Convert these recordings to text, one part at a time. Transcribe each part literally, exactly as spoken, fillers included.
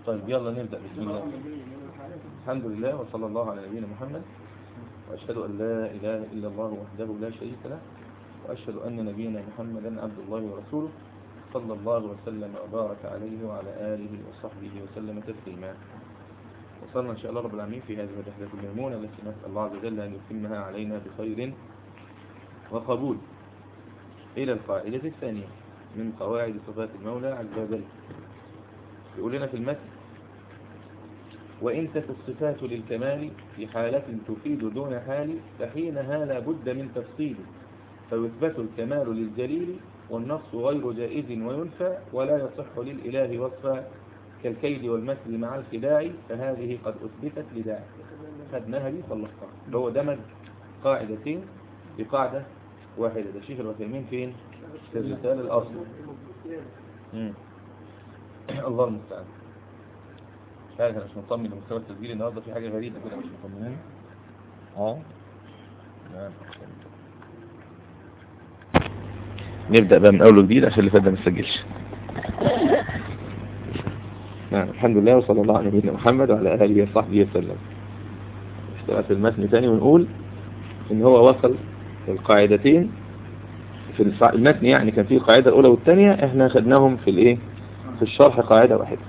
طيب يلا نبدأ بسم الله. الحمد لله وصلى الله على نبينا محمد، وأشهد أن لا إله إلا الله وحده لا شريك له، وأشهد أن نبينا محمدا عبد الله ورسوله صلى الله وسلم وبارك عليه وعلى آله وصحبه وسلم تسليما. وصلنا إن شاء الله رب العالمين في هذه الرحلة الميمونة التي نسأل الله عز وجل أن يتمها علينا بخير وقبول إلى القاعدة الثانية من قواعد صفات المولى عز وجل. يقول لنا في المتن: وإن تك الصفات للكمال في حالة تفيد دون حال فحينها لا بد من تفصيل، فيثبت الكمال للجليل والنقص غير جائز وينفى، ولا يصح للإله وصفا كالكيد والمثل مع الخداع، فهذه قد أثبتت لداع. خدناها دي خلصتها. هو دمج قاعدتين بقاعدة واحدة. ده شيخ الوثيمين فين؟ في الرسالة الأصل. الله المستعان. مش عارف، انا مش مطمن لمستوى التسجيل النهارده، في حاجه غريبه كده مش مطمنين. اه نبدا بقى من اول وجديد عشان اللي فات ده ما تسجلش. نعم، الحمد لله وصلى الله على نبينا محمد وعلى اله وصحبه وسلم. اشتغل في المتن ثاني ونقول ان هو وصل القاعدتين في المتن، يعني كان في القاعده الاولى والثانيه، احنا خدناهم في الايه في الشرح قاعده واحده.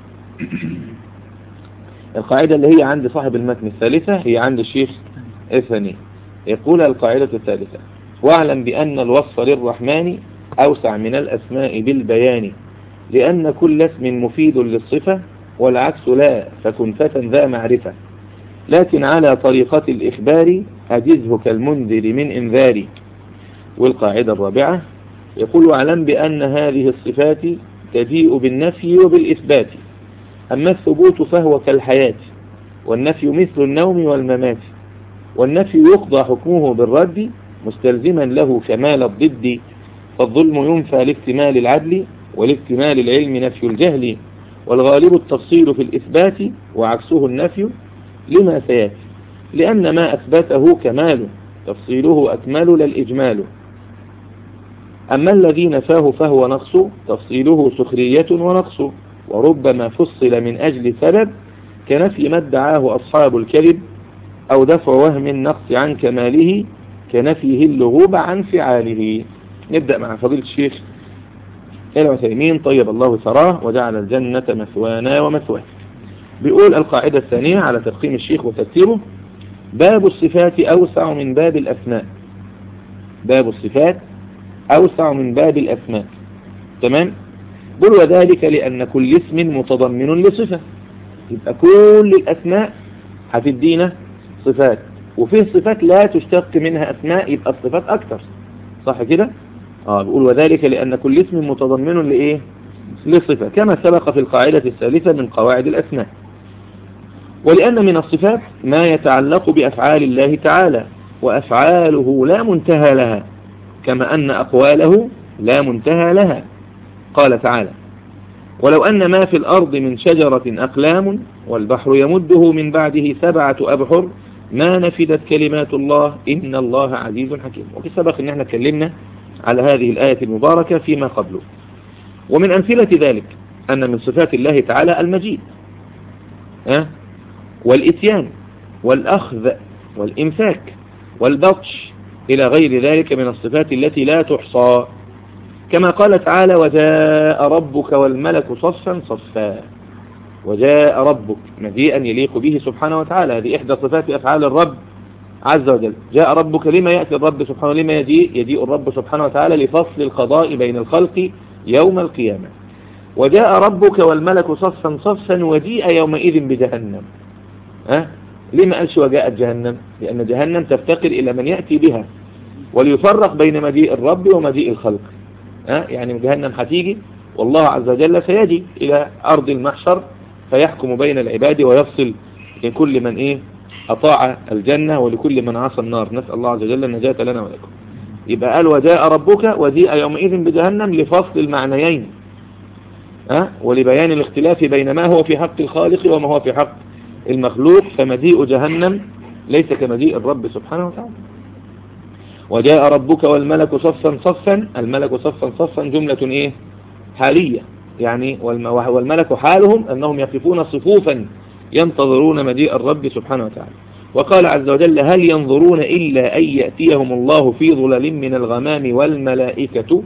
القاعدة اللي هي عند صاحب المتن الثالثة هي عند الشيخ الثاني. يقول القاعدة الثالثة: واعلم بأن الوصف للرحمن أوسع من الأسماء بالبيان، لأن كل اسم مفيد للصفة والعكس لا، فكن فتى ذا معرفة، لكن على طريقة الإخبار أجزه كالمنذر من إنذار. والقاعدة الرابعة يقول: واعلم بأن هذه الصفات تجيء بالنفي وبالإثبات، أما الثبوت فهو كالحياة، والنفي مثل النوم والممات، والنفي يقضى حكمه بالرد مستلزما له كمال الضد، فالظلم ينفى لاكتمال العدل، ولاكتمال العلم نفي الجهل، والغالب التفصيل في الإثبات وعكسه النفي لما سيأتي، لأن ما أثبته كمال تفصيله أكمل لا الإجمال، أما الذي نفاه فهو نقص تفصيله سخرية ونقص، وربما فصل من أجل سبب كنفي ما ادعاه أصحاب الكذب، أو دفع وهم النقص عن كماله كنفيه اللغوب عن فعاله. نبدأ مع فضيلة الشيخ العثيمين طيب الله ثراه وجعل الجنة مثوانا ومثواه. بيقول القاعدة الثانية على تفخيم الشيخ وتفسيره: باب الصفات أوسع من باب الأسماء. باب الصفات أوسع من باب الأسماء. تمام؟ بل وذلك لأن كل اسم متضمن لصفة، يبقى كل الأسماء هتدينا صفات، وفيه صفات لا تشتق منها أسماء يبقى الصفات أكثر، صح كده؟ آه بيقول وذلك لأن كل اسم متضمن لإيه؟ لصفة، كما سبق في القاعدة الثالثة من قواعد الأسماء. ولأن من الصفات ما يتعلق بأفعال الله تعالى، وأفعاله لا منتهى لها، كما أن أقواله لا منتهى لها. قال تعالى: ولو أن ما في الأرض من شجرة أقلام والبحر يمده من بعده سبعة أبحر ما نفدت كلمات الله إن الله عزيز حكيم. وفي سبق إن احنا اتكلمنا على هذه الآية المباركة فيما قبله. ومن أمثلة ذلك أن من صفات الله تعالى المجيد أه؟ والإتيان والأخذ والإمساك والبطش إلى غير ذلك من الصفات التي لا تحصى، كما قال تعالى: وجاء ربك والملك صفا صفا. وجاء ربك مجيئا يليق به سبحانه وتعالى، هذه إحدى صفات أفعال الرب عز وجل. جاء ربك، لما يأتي الرب سبحانه، لما يجيء يجيء الرب سبحانه وتعالى لفصل القضاء بين الخلق يوم القيامة. وجاء ربك والملك صفا صفا وجيء يومئذ بجهنم. أه؟ لما قالش وجاءت جهنم؟ لأن جهنم تفتقر إلى من يأتي بها، وليفرق بين مجيء الرب ومجيء الخلق. أه؟ يعني جهنم هتيجي والله عز وجل سيجي إلى أرض المحشر فيحكم بين العباد ويفصل لكل من إيه أطاع الجنة ولكل من عصى النار. نسأل الله عز وجل النجاة لنا ولكم. يبقى قال وجاء ربك وجيء يومئذ بجهنم لفصل المعنيين أه؟ ولبيان الاختلاف بين ما هو في حق الخالق وما هو في حق المخلوق. فمجيء جهنم ليس كمجيء الرب سبحانه وتعالى. وجاء ربك والملك صفا صفا، الملك صفا صفا جملة إيه حالية يعني والملك حالهم أنهم يقفون صفوفا ينتظرون مجيء الرب سبحانه وتعالى. وقال عز وجل هل ينظرون إلا أن يأتيهم الله في ظلل من الغمام والملائكة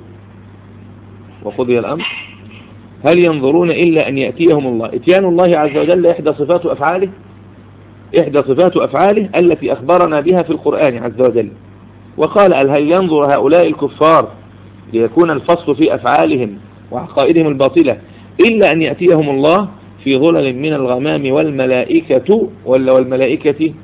وقضي الأمر. هل ينظرون إلا أن يأتيهم الله، إتيان الله عز وجل إحدى صفات أفعاله إحدى صفات أفعاله التي أخبرنا بها في القرآن عز وجل. وقال هل ينظر هؤلاء الكفار ليكون الفصل في أفعالهم وعقائدهم الباطلة إلا أن يأتيهم الله في ظلل من الغمام والملائكة ولا والملائكة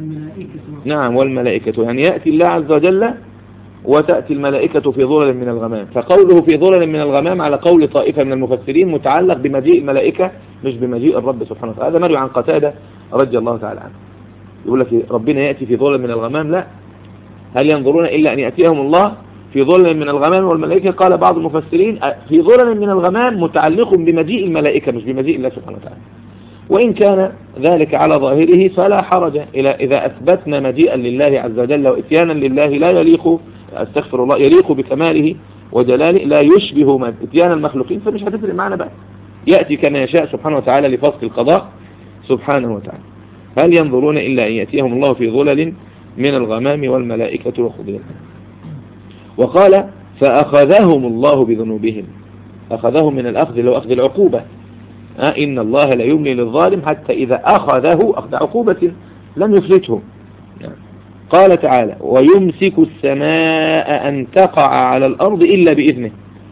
نعم والملائكة، يعني يأتي الله عز وجل وتأتي الملائكة في ظلل من الغمام. فقوله في ظلل من الغمام على قول طائفة من المفسرين متعلق بمجيء الملائكة مش بمجيء الرب سبحانه وتعالى. هذا مروي عن قتادة رضي الله تعالى عنه، يقول لك ربنا يأتي في ظلل من الغمام، لا، هل ينظرون إلا أن يأتيهم الله في ظلل من الغمام والملائكة. قال بعض المفسرين في ظلل من الغمام متعلق بمجيء الملائكة مش بمجيء الله سبحانه وتعالى. وإن كان ذلك على ظاهره فلا حرج إلى إذا أثبتنا مجيئا لله عز وجل وإتيانا لله لا يليق استغفر الله يليق بكماله وجلاله لا يشبه إتيان المخلوقين، فمش هتفرق معنا بقى، يأتي كما يشاء سبحانه وتعالى لفصل القضاء سبحانه وتعالى. هل ينظرون إلا أن يأتيهم الله في ظلل من الغمام والملائكة وقضي الأمر. وقال فأخذهم الله بذنوبهم، أخذهم من الأخذ لو أخذ العقوبة، آه إن الله لا يملي للظالم حتى إذا أخذه أخذ عقوبة لم يفلته. قال تعالى ويمسك السماء أن تقع على الأرض إلا بإذنه،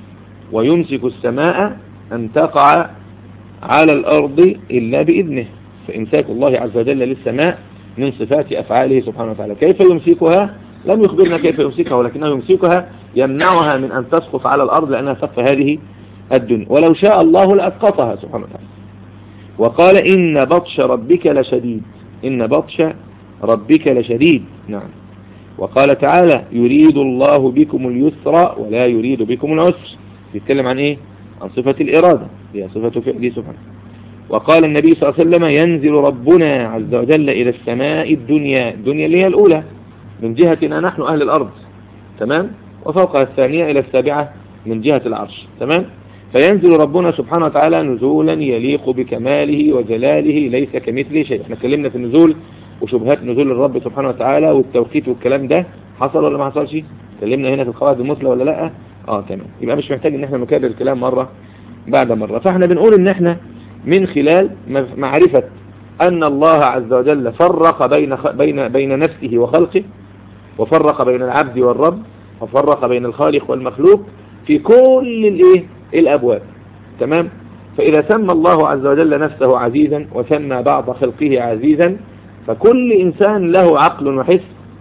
ويمسك السماء أن تقع على الأرض إلا بإذنه. فإمساك الله عز وجل للسماء من صفات أفعاله سبحانه وتعالى. كيف يمسكها؟ لم يخبرنا كيف يمسكها، ولكنه يمسكها يمنعها من أن تسقط على الأرض لأنها سقف هذه الدنيا، ولو شاء الله لأسقطها سبحانه وتعالى. وقال إن بطش ربك لشديد، إن بطش ربك لشديد. نعم. وقال تعالى يريد الله بكم اليسر ولا يريد بكم العسر، يتكلم عن إيه؟ عن صفة الإرادة، هي صفة فعله سبحانه. وقال النبي صلى الله عليه وسلم ينزل ربنا عز وجل إلى السماء الدنيا، الدنيا اللي هي الأولى من جهتنا نحن أهل الأرض، تمام، وفوقها الثانية إلى السابعة من جهة العرش، تمام. فينزل ربنا سبحانه وتعالى نزولا يليق بكماله وجلاله ليس كمثله شيء. احنا اتكلمنا في النزول وشبهات نزول الرب سبحانه وتعالى والتوقيت والكلام ده، حصل ولا ما حصلش؟ اتكلمنا هنا في القواعد المثلى ولا لا؟ اه تمام. يبقى مش محتاج ان احنا نكرر الكلام مرة بعد مرة. فاحنا بنقول ان احنا من خلال معرفة ان الله عز وجل فرق بين بين بين نفسه وخلقه، وفرق بين العبد والرب، وفرق بين الخالق والمخلوق في كل الايه الابواب، تمام. فاذا سمى الله عز وجل نفسه عزيزا وسمى بعض خلقه عزيزا، فكل انسان له عقل وحس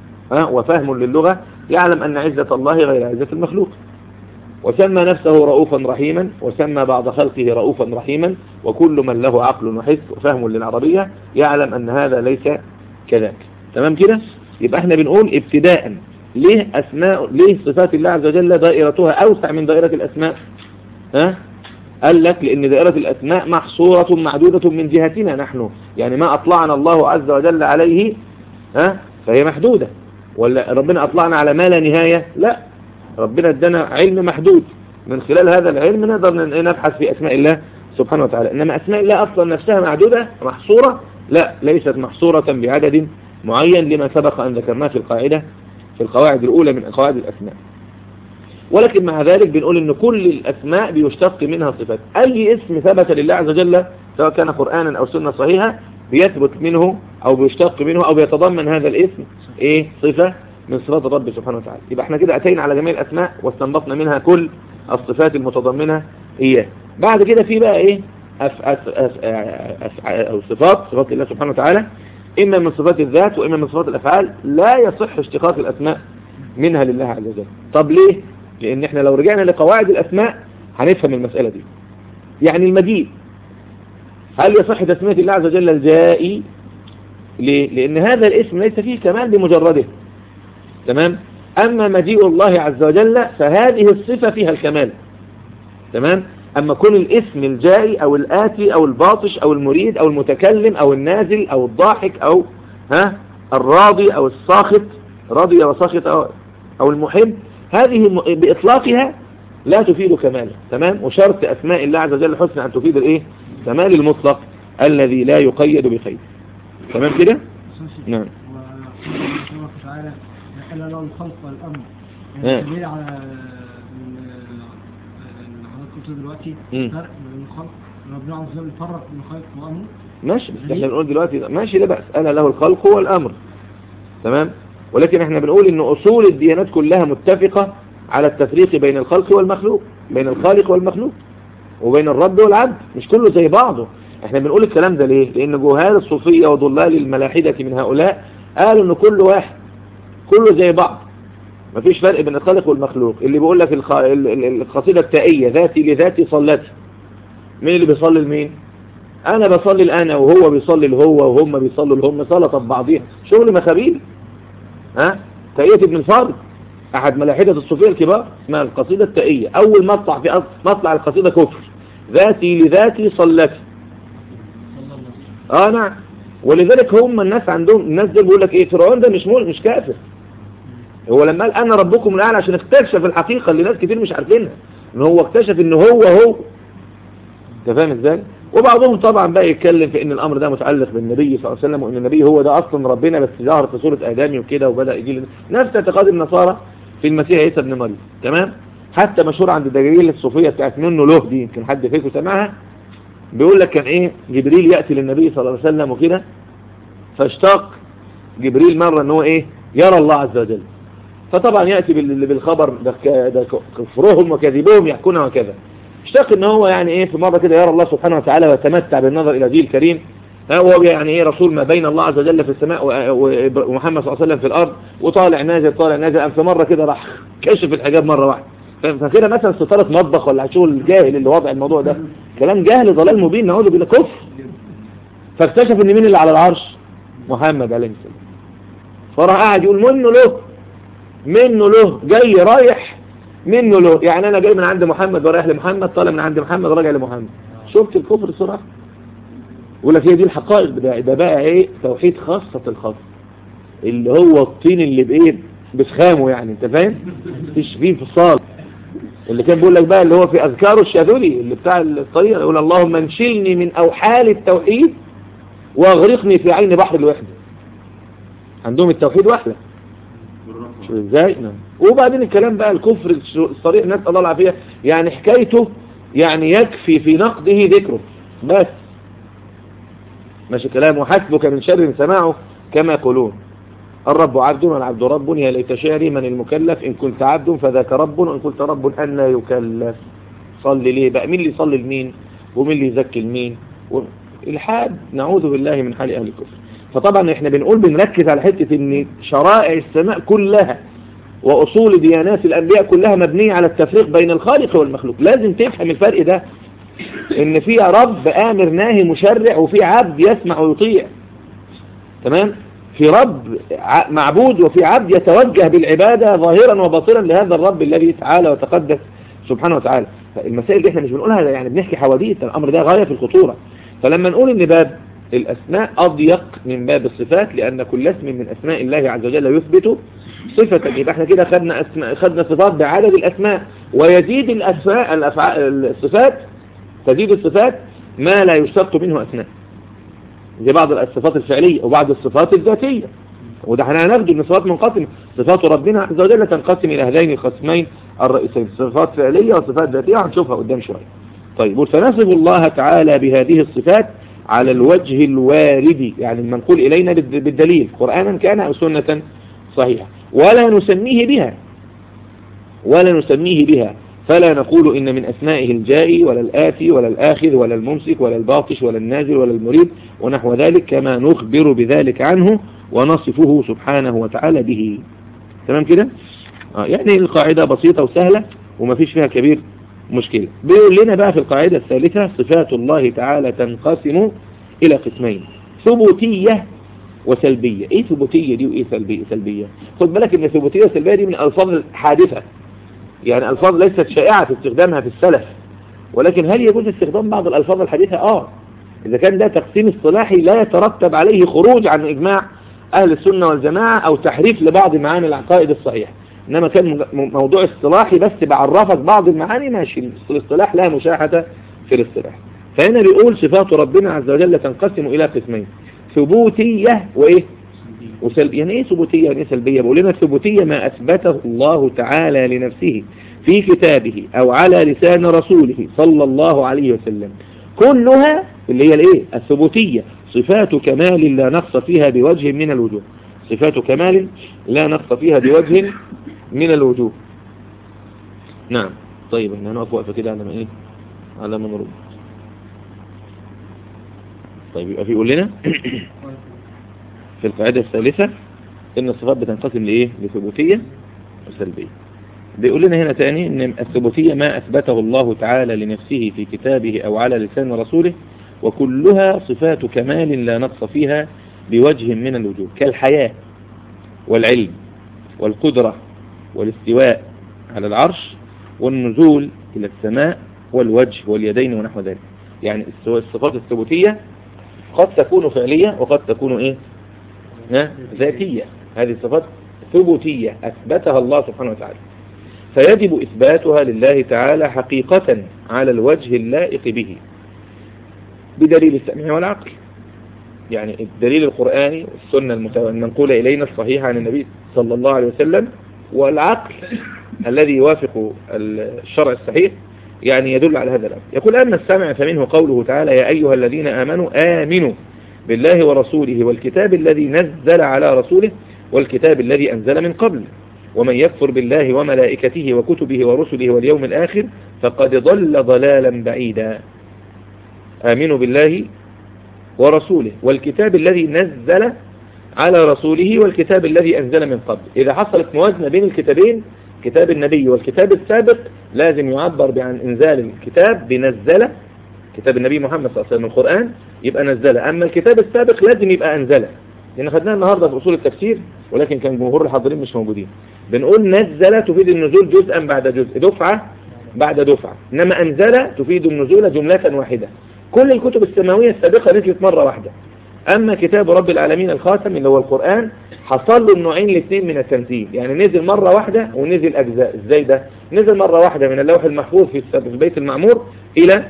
وفهم للغة يعلم ان عزة الله غير عزة المخلوق. وسمى نفسه رؤوفا رحيما وسمى بعض خلقه رؤوفا رحيما، وكل من له عقل وحس وفهم للعربية يعلم ان هذا ليس كذلك، تمام كده. يبقى احنا بنقول ابتداء ليه اسماء ليه صفات الله عز وجل دائرتها اوسع من دائرة الاسماء؟ ها قال لك لان دائرة الاسماء محصورة معدودة من جهتنا نحن، يعني ما اطلعنا الله عز وجل عليه ها فهي محدودة. ولا ربنا اطلعنا على ما لا نهاية؟ لا، ربنا ادانا علم محدود، من خلال هذا العلم نقدر نبحث في اسماء الله سبحانه وتعالى. انما اسماء الله اصلا نفسها معدودة محصورة؟ لا، ليست محصورة بعدد معين لما سبق ان ذكرناه في القاعدة في القواعد الاولى من قواعد الاسماء. ولكن مع ذلك بنقول ان كل الاسماء بيشتق منها صفات. اي اسم ثبت لله عز وجل سواء كان قرآنا او سنة صحيحة بيثبت منه او بيشتق منه او بيتضمن هذا الاسم ايه صفة من صفات الرب سبحانه وتعالى. يبقى احنا كده اتينا على جميع الاسماء واستنبطنا منها كل الصفات المتضمنة اياه. بعد كده في بقى ايه أف أف أف أف أو صفات صفات الله سبحانه وتعالى، اما من صفات الذات واما من صفات الافعال لا يصح اشتقاق الاسماء منها لله عز وجل. طب ليه؟ لان احنا لو رجعنا لقواعد الاسماء هنفهم المسألة دي. يعني المجيء هل يصح تسمية الله عز وجل الجائي؟ ليه؟ لان هذا الاسم ليس فيه كمال بمجرده، تمام. اما مجيء الله عز وجل فهذه الصفة فيها الكمال، تمام. اما كل الاسم الجائي او الاتي او الباطش او المريد او المتكلم او النازل او الضاحك او ها الراضي او الساخط، راضي وساخط او, أو المحب، هذه بإطلاقها لا تفيد كمالا. تمام. وشرط أسماء الله عز وجل الحسنى أن تفيد الإيه؟ كمال المطلق الذي لا يقيد بقيد. تمام كده؟ نعم. الله تعالى ألا له الخلق والأمر دليل على الكتب دلوقتي فرق بين الخلق ربنا عز وجل فرق بين الخلق وأمر. ماشي، بس احنا بنقول دلوقتي ماشي لا بأس، ألا له الخلق والأمر. تمام. ولكن احنا بنقول ان اصول الديانات كلها متفقة على التفريق بين الخلق والمخلوق، بين الخالق والمخلوق، وبين الرب والعبد، مش كله زي بعضه. احنا بنقول الكلام ده ليه؟ لان جهال الصوفية وضلال الملاحدة من هؤلاء قالوا ان كل واحد كله زي بعض، مفيش فرق بين الخالق والمخلوق. اللي بيقول لك الخ... القصيدة التائية ذاتي لذاتي صلتي، مين اللي بيصلي لمين؟ انا بصلي الانا وهو بيصلي الهو وهم بيصلوا الهم، صلت ببعضيها، شغل مخابيل. ها؟ تائية ابن الفارض احد ملاحدة الصوفية الكبار، اسمها القصيدة التائية. اول مطلع في مطلع القصيدة كفر، ذاتي لذاتي صلتي. اه نعم. ولذلك هم الناس عندهم، الناس دول بيقول لك ايه، فرعون ده مش مول مش كافر. هو لما قال انا ربكم الاعلى عشان اكتشف الحقيقة اللي ناس كتير مش عارفينها، ان هو اكتشف ان هو هو. انت فاهم ازاي؟ وبعضهم طبعا بقى يتكلم في ان الامر ده متعلق بالنبي صلى الله عليه وسلم، وان النبي هو ده اصلا ربنا بس ظهر في سورة ادمي وكده، وبدأ يجي نفس اعتقاد النصارى في المسيح عيسى ابن مريم. تمام. حتى مشهور عند الدجاجيل الصوفية بتاعت منه له دي، يمكن حد فيكم سمعها، بيقول لك كان ايه، جبريل يأتي للنبي صلى الله عليه وسلم وكده، فاشتاق جبريل مرة ان هو ايه، يرى الله عز وجل. فطبعا يأتي بالخبر ده, ده كفرهم وكذبهم يحكون وكذا. اشتاق ان هو يعني ايه في مرة كده يرى الله سبحانه وتعالى ويتمتع بالنظر الى ذي الكريم. هو يعني ايه رسول ما بين الله عز وجل في السماء ومحمد صلى الله عليه وسلم في الارض، وطالع نازل طالع نازل. في مرة كده راح كشف الحجاب مرة واحدة. فكده مثلا ستارة مطبخ ولا شغل جاهل اللي وضع الموضوع ده، كلام جاهل ضلال مبين نعوذ بالله كفر. فاكتشف ان مين اللي على العرش؟ محمد عليه السلام. فراح قاعد يقول منه له منه له جاي رايح منه له، يعني انا جاي من عند محمد ورايح لمحمد، طالع من عند محمد راجع لمحمد. شفت الكفر الصراحه؟ يقول لك هي دي الحقائق. ده, ده بقى ايه، توحيد خاصة الخاص، اللي هو الطين اللي بايه بسخامه، يعني انت فاهم، مفيش فيه انفصال. اللي كان بيقول لك بقى اللي هو في اذكاره الشاذلي اللي بتاع الطريقه، يقول اللهم انشلني من اوحال التوحيد واغرقني في عين بحر الوحده. عندهم التوحيد وحده، شو ازاي؟ نعم. وبعدين الكلام بقى الكفر الصريح نسأل الله العافية، يعني حكايته يعني يكفي في نقده ذكره بس، ماشي كلام. وحسبك من شر سماعه كما يقولون، الرب عبد والعبد رب، يا ليت شعري من المكلف، إن كنت عبد فذاك رب، وإن كنت رب أن لا يكلف. صلي ليه بقى؟ مين اللي يصلي لمين ومين اللي يزكي لمين؟ الحاد نعوذ بالله من حال أهل الكفر. فطبعا احنا بنقول بنركز على حتة ان شرائع السماء كلها وأصول ديانات الأنبياء كلها مبنية على التفريق بين الخالق والمخلوق. لازم تفهم الفرق ده، ان في رب آمر ناهي مشرع، وفي عبد يسمع ويطيع. تمام. في رب معبود وفي عبد يتوجه بالعبادة ظاهرا وباطنا لهذا الرب الذي تعالى وتقدس سبحانه وتعالى. فالمسائل دي احنا مش بنقولها يعني بنحكي حواديت، الأمر ده غاية في الخطورة. فلما نقول ان باب الأسماء أضيق من باب الصفات، لأن كل اسم من أسماء الله عز وجل يثبت صفة، يبقى احنا كده خدنا أسماء، خدنا صفات بعدد الأسماء، ويزيد الأسماء الأفعال الصفات، تزيد الصفات ما لا يشتق منه أسماء، زي بعض الصفات الفعلية وبعض الصفات الذاتية. وده احنا هناخده ان صفات منقسمة، صفات ربنا عز وجل تنقسم إلى هذين القسمين الرئيسين، صفات فعلية وصفات ذاتية، هنشوفها قدام شوية. طيب، فنصف الله تعالى بهذه الصفات على الوجه الوارد، يعني المنقول إلينا بالدليل قرآنا كان أو سنة صحيحة، ولا نسميه بها ولا نسميه بها فلا نقول إن من أسمائه الجائي ولا الآتي ولا الآخذ ولا الممسك ولا الباطش ولا النازل ولا المريد ونحو ذلك، كما نخبر بذلك عنه ونصفه سبحانه وتعالى به. تمام كده؟ آه يعني القاعدة بسيطة وسهلة وما فيش فيها كبير مشكلة. بيقول لنا بقى في القاعدة الثالثة صفات الله تعالى تنقسم إلى قسمين، ثبوتية وسلبية. ايه ثبوتية دي وايه سلبية؟ سلبية خد بالك ان ثبوتية وسلبية دي من الألفاظ الحادثة، يعني ألفاظ ليست شائعة في استخدامها في السلف، ولكن هل يجوز استخدام بعض الألفاظ الحديثة؟ اه إذا كان ده تقسيم اصطلاحي لا يترتب عليه خروج عن إجماع أهل السنة والجماعة أو تحريف لبعض معاني العقائد الصحيحة. إنما كان موضوع اصطلاحي بس بعرفك بعض المعاني ماشي، الاصطلاح لا مشاحة في الاصطلاح. فهنا بيقول صفات ربنا عز وجل تنقسم إلى قسمين، ثبوتية وإيه وسلبية. يعني إيه ثبوتية يعني إيه سلبية؟ بقول لنا الثبوتية ما أثبته الله تعالى لنفسه في كتابه أو على لسان رسوله صلى الله عليه وسلم، كلها اللي هي الإيه الثبوتية صفات كمال لا نقص فيها بوجه من الوجوه، صفات كمال لا نقص فيها بوجه من الوجوه. نعم. طيب احنا هنقف وقفة كده على ما ايه على ما نرد. طيب يبقى في يقول لنا في القاعدة الثالثة ان الصفات بتنقسم لايه لثبوتية وسلبية. بيقول لنا هنا تاني ان الثبوتية ما اثبته الله تعالى لنفسه في كتابه او على لسان رسوله، وكلها صفات كمال لا نقص فيها بوجه من الوجوه، كالحياة والعلم والقدرة والاستواء على العرش والنزول إلى السماء والوجه واليدين ونحو ذلك. يعني الصفات الثبوتية قد تكون فعلية وقد تكون إيه ذاتية. هذه الصفات ثبوتية أثبتها الله سبحانه وتعالى، فيجب إثباتها لله تعالى حقيقة على الوجه اللائق به بدليل السمع والعقل. يعني الدليل القرآني والسنة المنقولة إلينا الصحيحة عن النبي صلى الله عليه وسلم، والعقل الذي يوافق الشرع الصحيح يعني يدل على هذا الأمر. يقول أما السمع فمنه قوله تعالى يا أيها الذين آمنوا آمنوا بالله ورسوله والكتاب الذي نزل على رسوله والكتاب الذي أنزل من قبل، ومن يكفر بالله وملائكته وكتبه ورسله واليوم الآخر فقد ضل ضلالا بعيدا. آمنوا بالله ورسوله والكتاب الذي نزل على رسوله والكتاب الذي أنزل من قبل. إذا حصلت موازنة بين الكتابين كتاب النبي والكتاب السابق لازم يعبر عن إنزال الكتاب بنزل، كتاب النبي محمد صلى الله عليه وسلم القرآن يبقى نزل، أما الكتاب السابق لازم يبقى أنزل. لأن خدناها النهاردة في أصول التفسير ولكن كان جمهور الحاضرين مش موجودين. بنقول نزل تفيد النزول جزءا بعد جزء، دفعة بعد دفعة، إنما أنزل تفيد النزول جملة واحدة. كل الكتب السماوية السابقة نزلت مرة واحدة، أما كتاب رب العالمين الخاتم اللي هو القرآن حصل له النوعين الاثنين من التنزيل، يعني نزل مرة واحدة ونزل أجزاء. إزاي ده؟ نزل مرة واحدة من اللوح المحفوظ في البيت المعمور إلى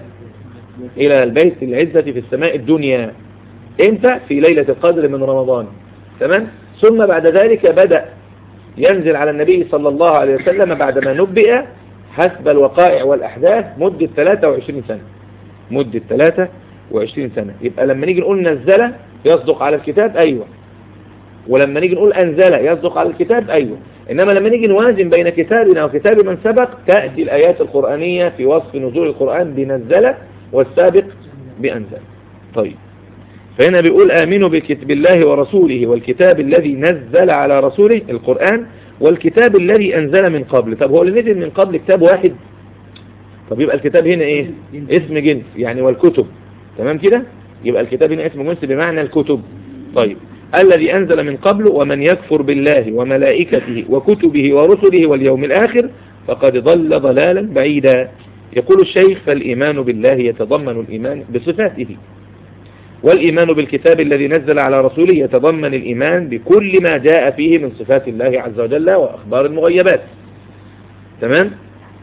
إلى البيت العزة في السماء الدنيا. إمتى؟ في ليلة القدر من رمضان. تمام؟ ثم بعد ذلك بدأ ينزل على النبي صلى الله عليه وسلم بعدما نبئ حسب الوقائع والأحداث مدة ثلاثة وعشرين سنة، مدة ثلاثة وعشرين سنة. يبقى لما نيجي نقول نزل يصدق على الكتاب أيوة، ولما نيجي نقول أنزل يصدق على الكتاب أيوة. إنما لما نيجي نوازن بين كتابنا وكتاب من سبق تأتي الآيات القرآنية في وصف نزول القرآن بنزل والسابق بأنزل. طيب فهنا بيقول آمنوا بكتاب الله ورسوله والكتاب الذي نزل على رسوله القرآن والكتاب الذي أنزل من قبل. طب هو اللي نزل من قبل كتاب واحد؟ طب يبقى الكتاب هنا إيه؟ اسم جنس يعني والكتب. تمام كده؟ يبقى الكتاب هنا اسم جنس بمعنى الكتب. طيب الذي أنزل من قبل ومن يكفر بالله وملائكته وكتبه ورسله واليوم الآخر فقد ضل ضلالا بعيدا. يقول الشيخ فالإيمان بالله يتضمن الإيمان بصفاته، والإيمان بالكتاب الذي نزل على رسوله يتضمن الإيمان بكل ما جاء فيه من صفات الله عز وجل وأخبار المغيبات. تمام؟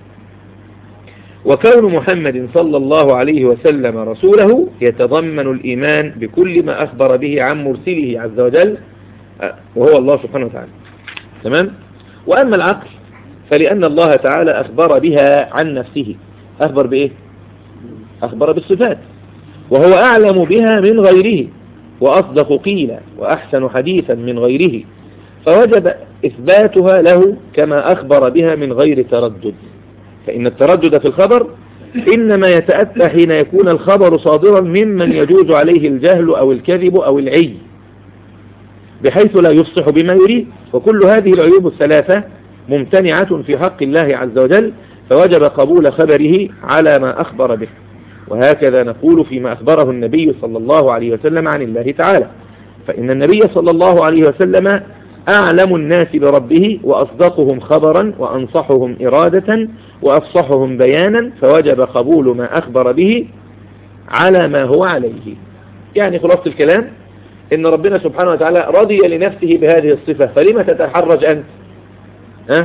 وكون محمد صلى الله عليه وسلم رسوله يتضمن الإيمان بكل ما أخبر به عن مرسله عز وجل وهو الله سبحانه وتعالى. تمام؟ وأما العقل فلأن الله تعالى أخبر بها عن نفسه. أخبر بإيه؟ أخبر بالصفات، وهو أعلم بها من غيره وأصدق قيلا وأحسن حديثا من غيره، فوجب إثباتها له كما أخبر بها من غير تردد. فإن التردد في الخبر إنما يتأتى حين يكون الخبر صادرا ممن يجوز عليه الجهل أو الكذب أو العي بحيث لا يفصح بما يريد، وكل هذه العيوب الثلاثة ممتنعة في حق الله عز وجل، فوجب قبول خبره على ما أخبر به. وهكذا نقول فيما أخبره النبي صلى الله عليه وسلم عن الله تعالى، فإن النبي صلى الله عليه وسلم أعلم الناس بربه وأصدقهم خبرا وأنصحهم إرادة وأفصحهم بيانا، فوجب قبول ما أخبر به على ما هو عليه. يعني خلاصة الكلام إن ربنا سبحانه وتعالى رضي لنفسه بهذه الصفة، فلما تتحرج أنت؟ ها؟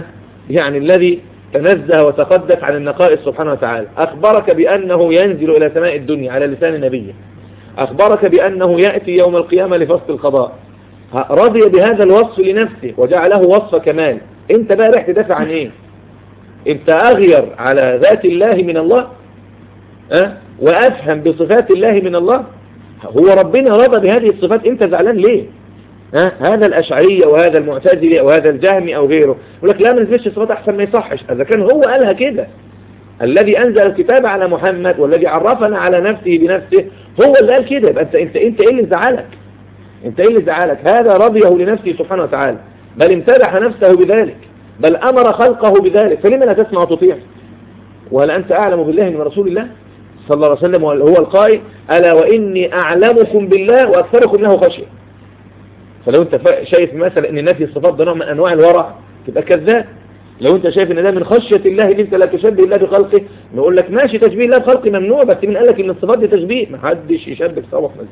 يعني الذي تنزه وتقدس عن النقائص سبحانه وتعالى، أخبرك بأنه ينزل إلى سماء الدنيا على لسان نبيه، أخبرك بأنه يأتي يوم القيامة لفصل القضاء، رضي بهذا الوصف لنفسه وجعله وصف كمال. انت بقى رح تدافع عن ايه؟ انت أغير على ذات الله من الله أه؟ وأفهم بصفات الله من الله. هو ربنا رضى بهذه الصفات، انت زعلان ليه؟ أه؟ هذا الأشعرية وهذا المعتزلي وهذا الجهمي أو غيره يقول لك لا ما نزلش الصفات أحسن ما يصحش. إذا كان هو قالها كده، الذي أنزل الكتاب على محمد والذي عرفنا على نفسه بنفسه هو اللي قال كده، يبقى انت انت انت ايه اللي زعلك؟ انت ايه اللي زعلك؟ هذا رضيه لنفسه سبحانه وتعالى، بل امتدح نفسه بذلك، بل أمر خلقه بذلك، فلما لا تسمع وتطيع؟ وهل أنت أعلم بالله من رسول الله صلى الله عليه وسلم؟ هو القائل ألا وإني أعلمكم بالله وأكثركم له خشية. فلو أنت شايف مثلا أن نفي الصفات ده نوع من أنواع الورع تبقى كذاب. لو أنت شايف أن ده من خشية الله أن أنت لا تشبه الله بخلقه، نقول لك ماشي تشبيه الله بخلقه ممنوع، بس من قال لك أن الصفات دي تشبيه؟ ما حدش يشبه صوت مثلا.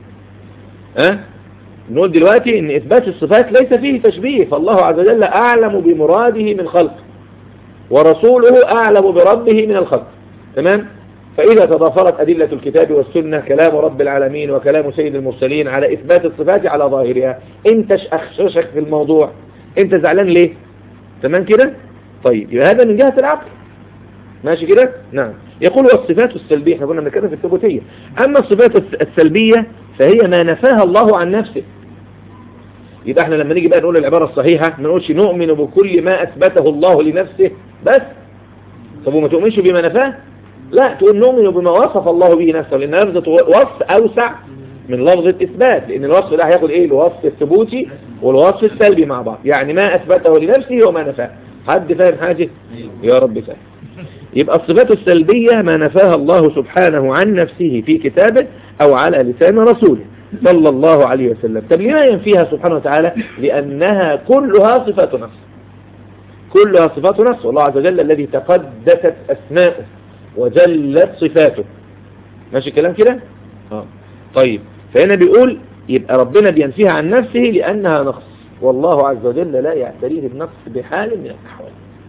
ها؟ نقول دلوقتي أن إثبات الصفات ليس فيه تشبيه، فالله عز وجل أعلم بمراده من خلقه ورسوله أعلم بربه من الخلق. تمام؟ فإذا تضافرت أدلة الكتاب والسنة كلام رب العالمين وكلام سيد المرسلين على إثبات الصفات على ظاهرها، انت أخششك في الموضوع، انت زعلان ليه؟ تمام كده؟ طيب يبقى هذا من جهة العقل، ماشي كده؟ نعم. يقول والصفات السلبية، احنا كنا بنتكلم في الثبوتية، أما الصفات السلبية فهي ما نفاها الله عن نفسه. يبقى احنا لما نيجي بقى نقول العبارة الصحيحة ما نقولش نؤمن بكل ما أثبته الله لنفسه بس. طب وما تؤمنش بما نفاه؟ لا، تقول نؤمن بما وصف الله به نفسه، لأن لفظة وصف أوسع من لفظة إثبات، لأن الوصف ده هياخد إيه؟ الوصف الثبوتي والوصف السلبي مع بعض، يعني ما أثبته لنفسه وما نفاه. حد فاهم حاجة؟ يا رب فاهم. يبقى الصفات السلبية ما نفاها الله سبحانه عن نفسه في كتابه أو على لسان رسوله صلى الله عليه وسلم. طب لما ينفيها سبحانه وتعالى؟ لأنها كلها صفات نفس، كلها صفات نفس، والله عز وجل الذي تقدست أسماؤه وجلت صفاته. ماشي الكلام كده؟ آه. طيب فهنا بيقول يبقى ربنا بينفيها عن نفسه لأنها نقص، والله عز وجل لا يعتريه النقص بحال من الأحوال.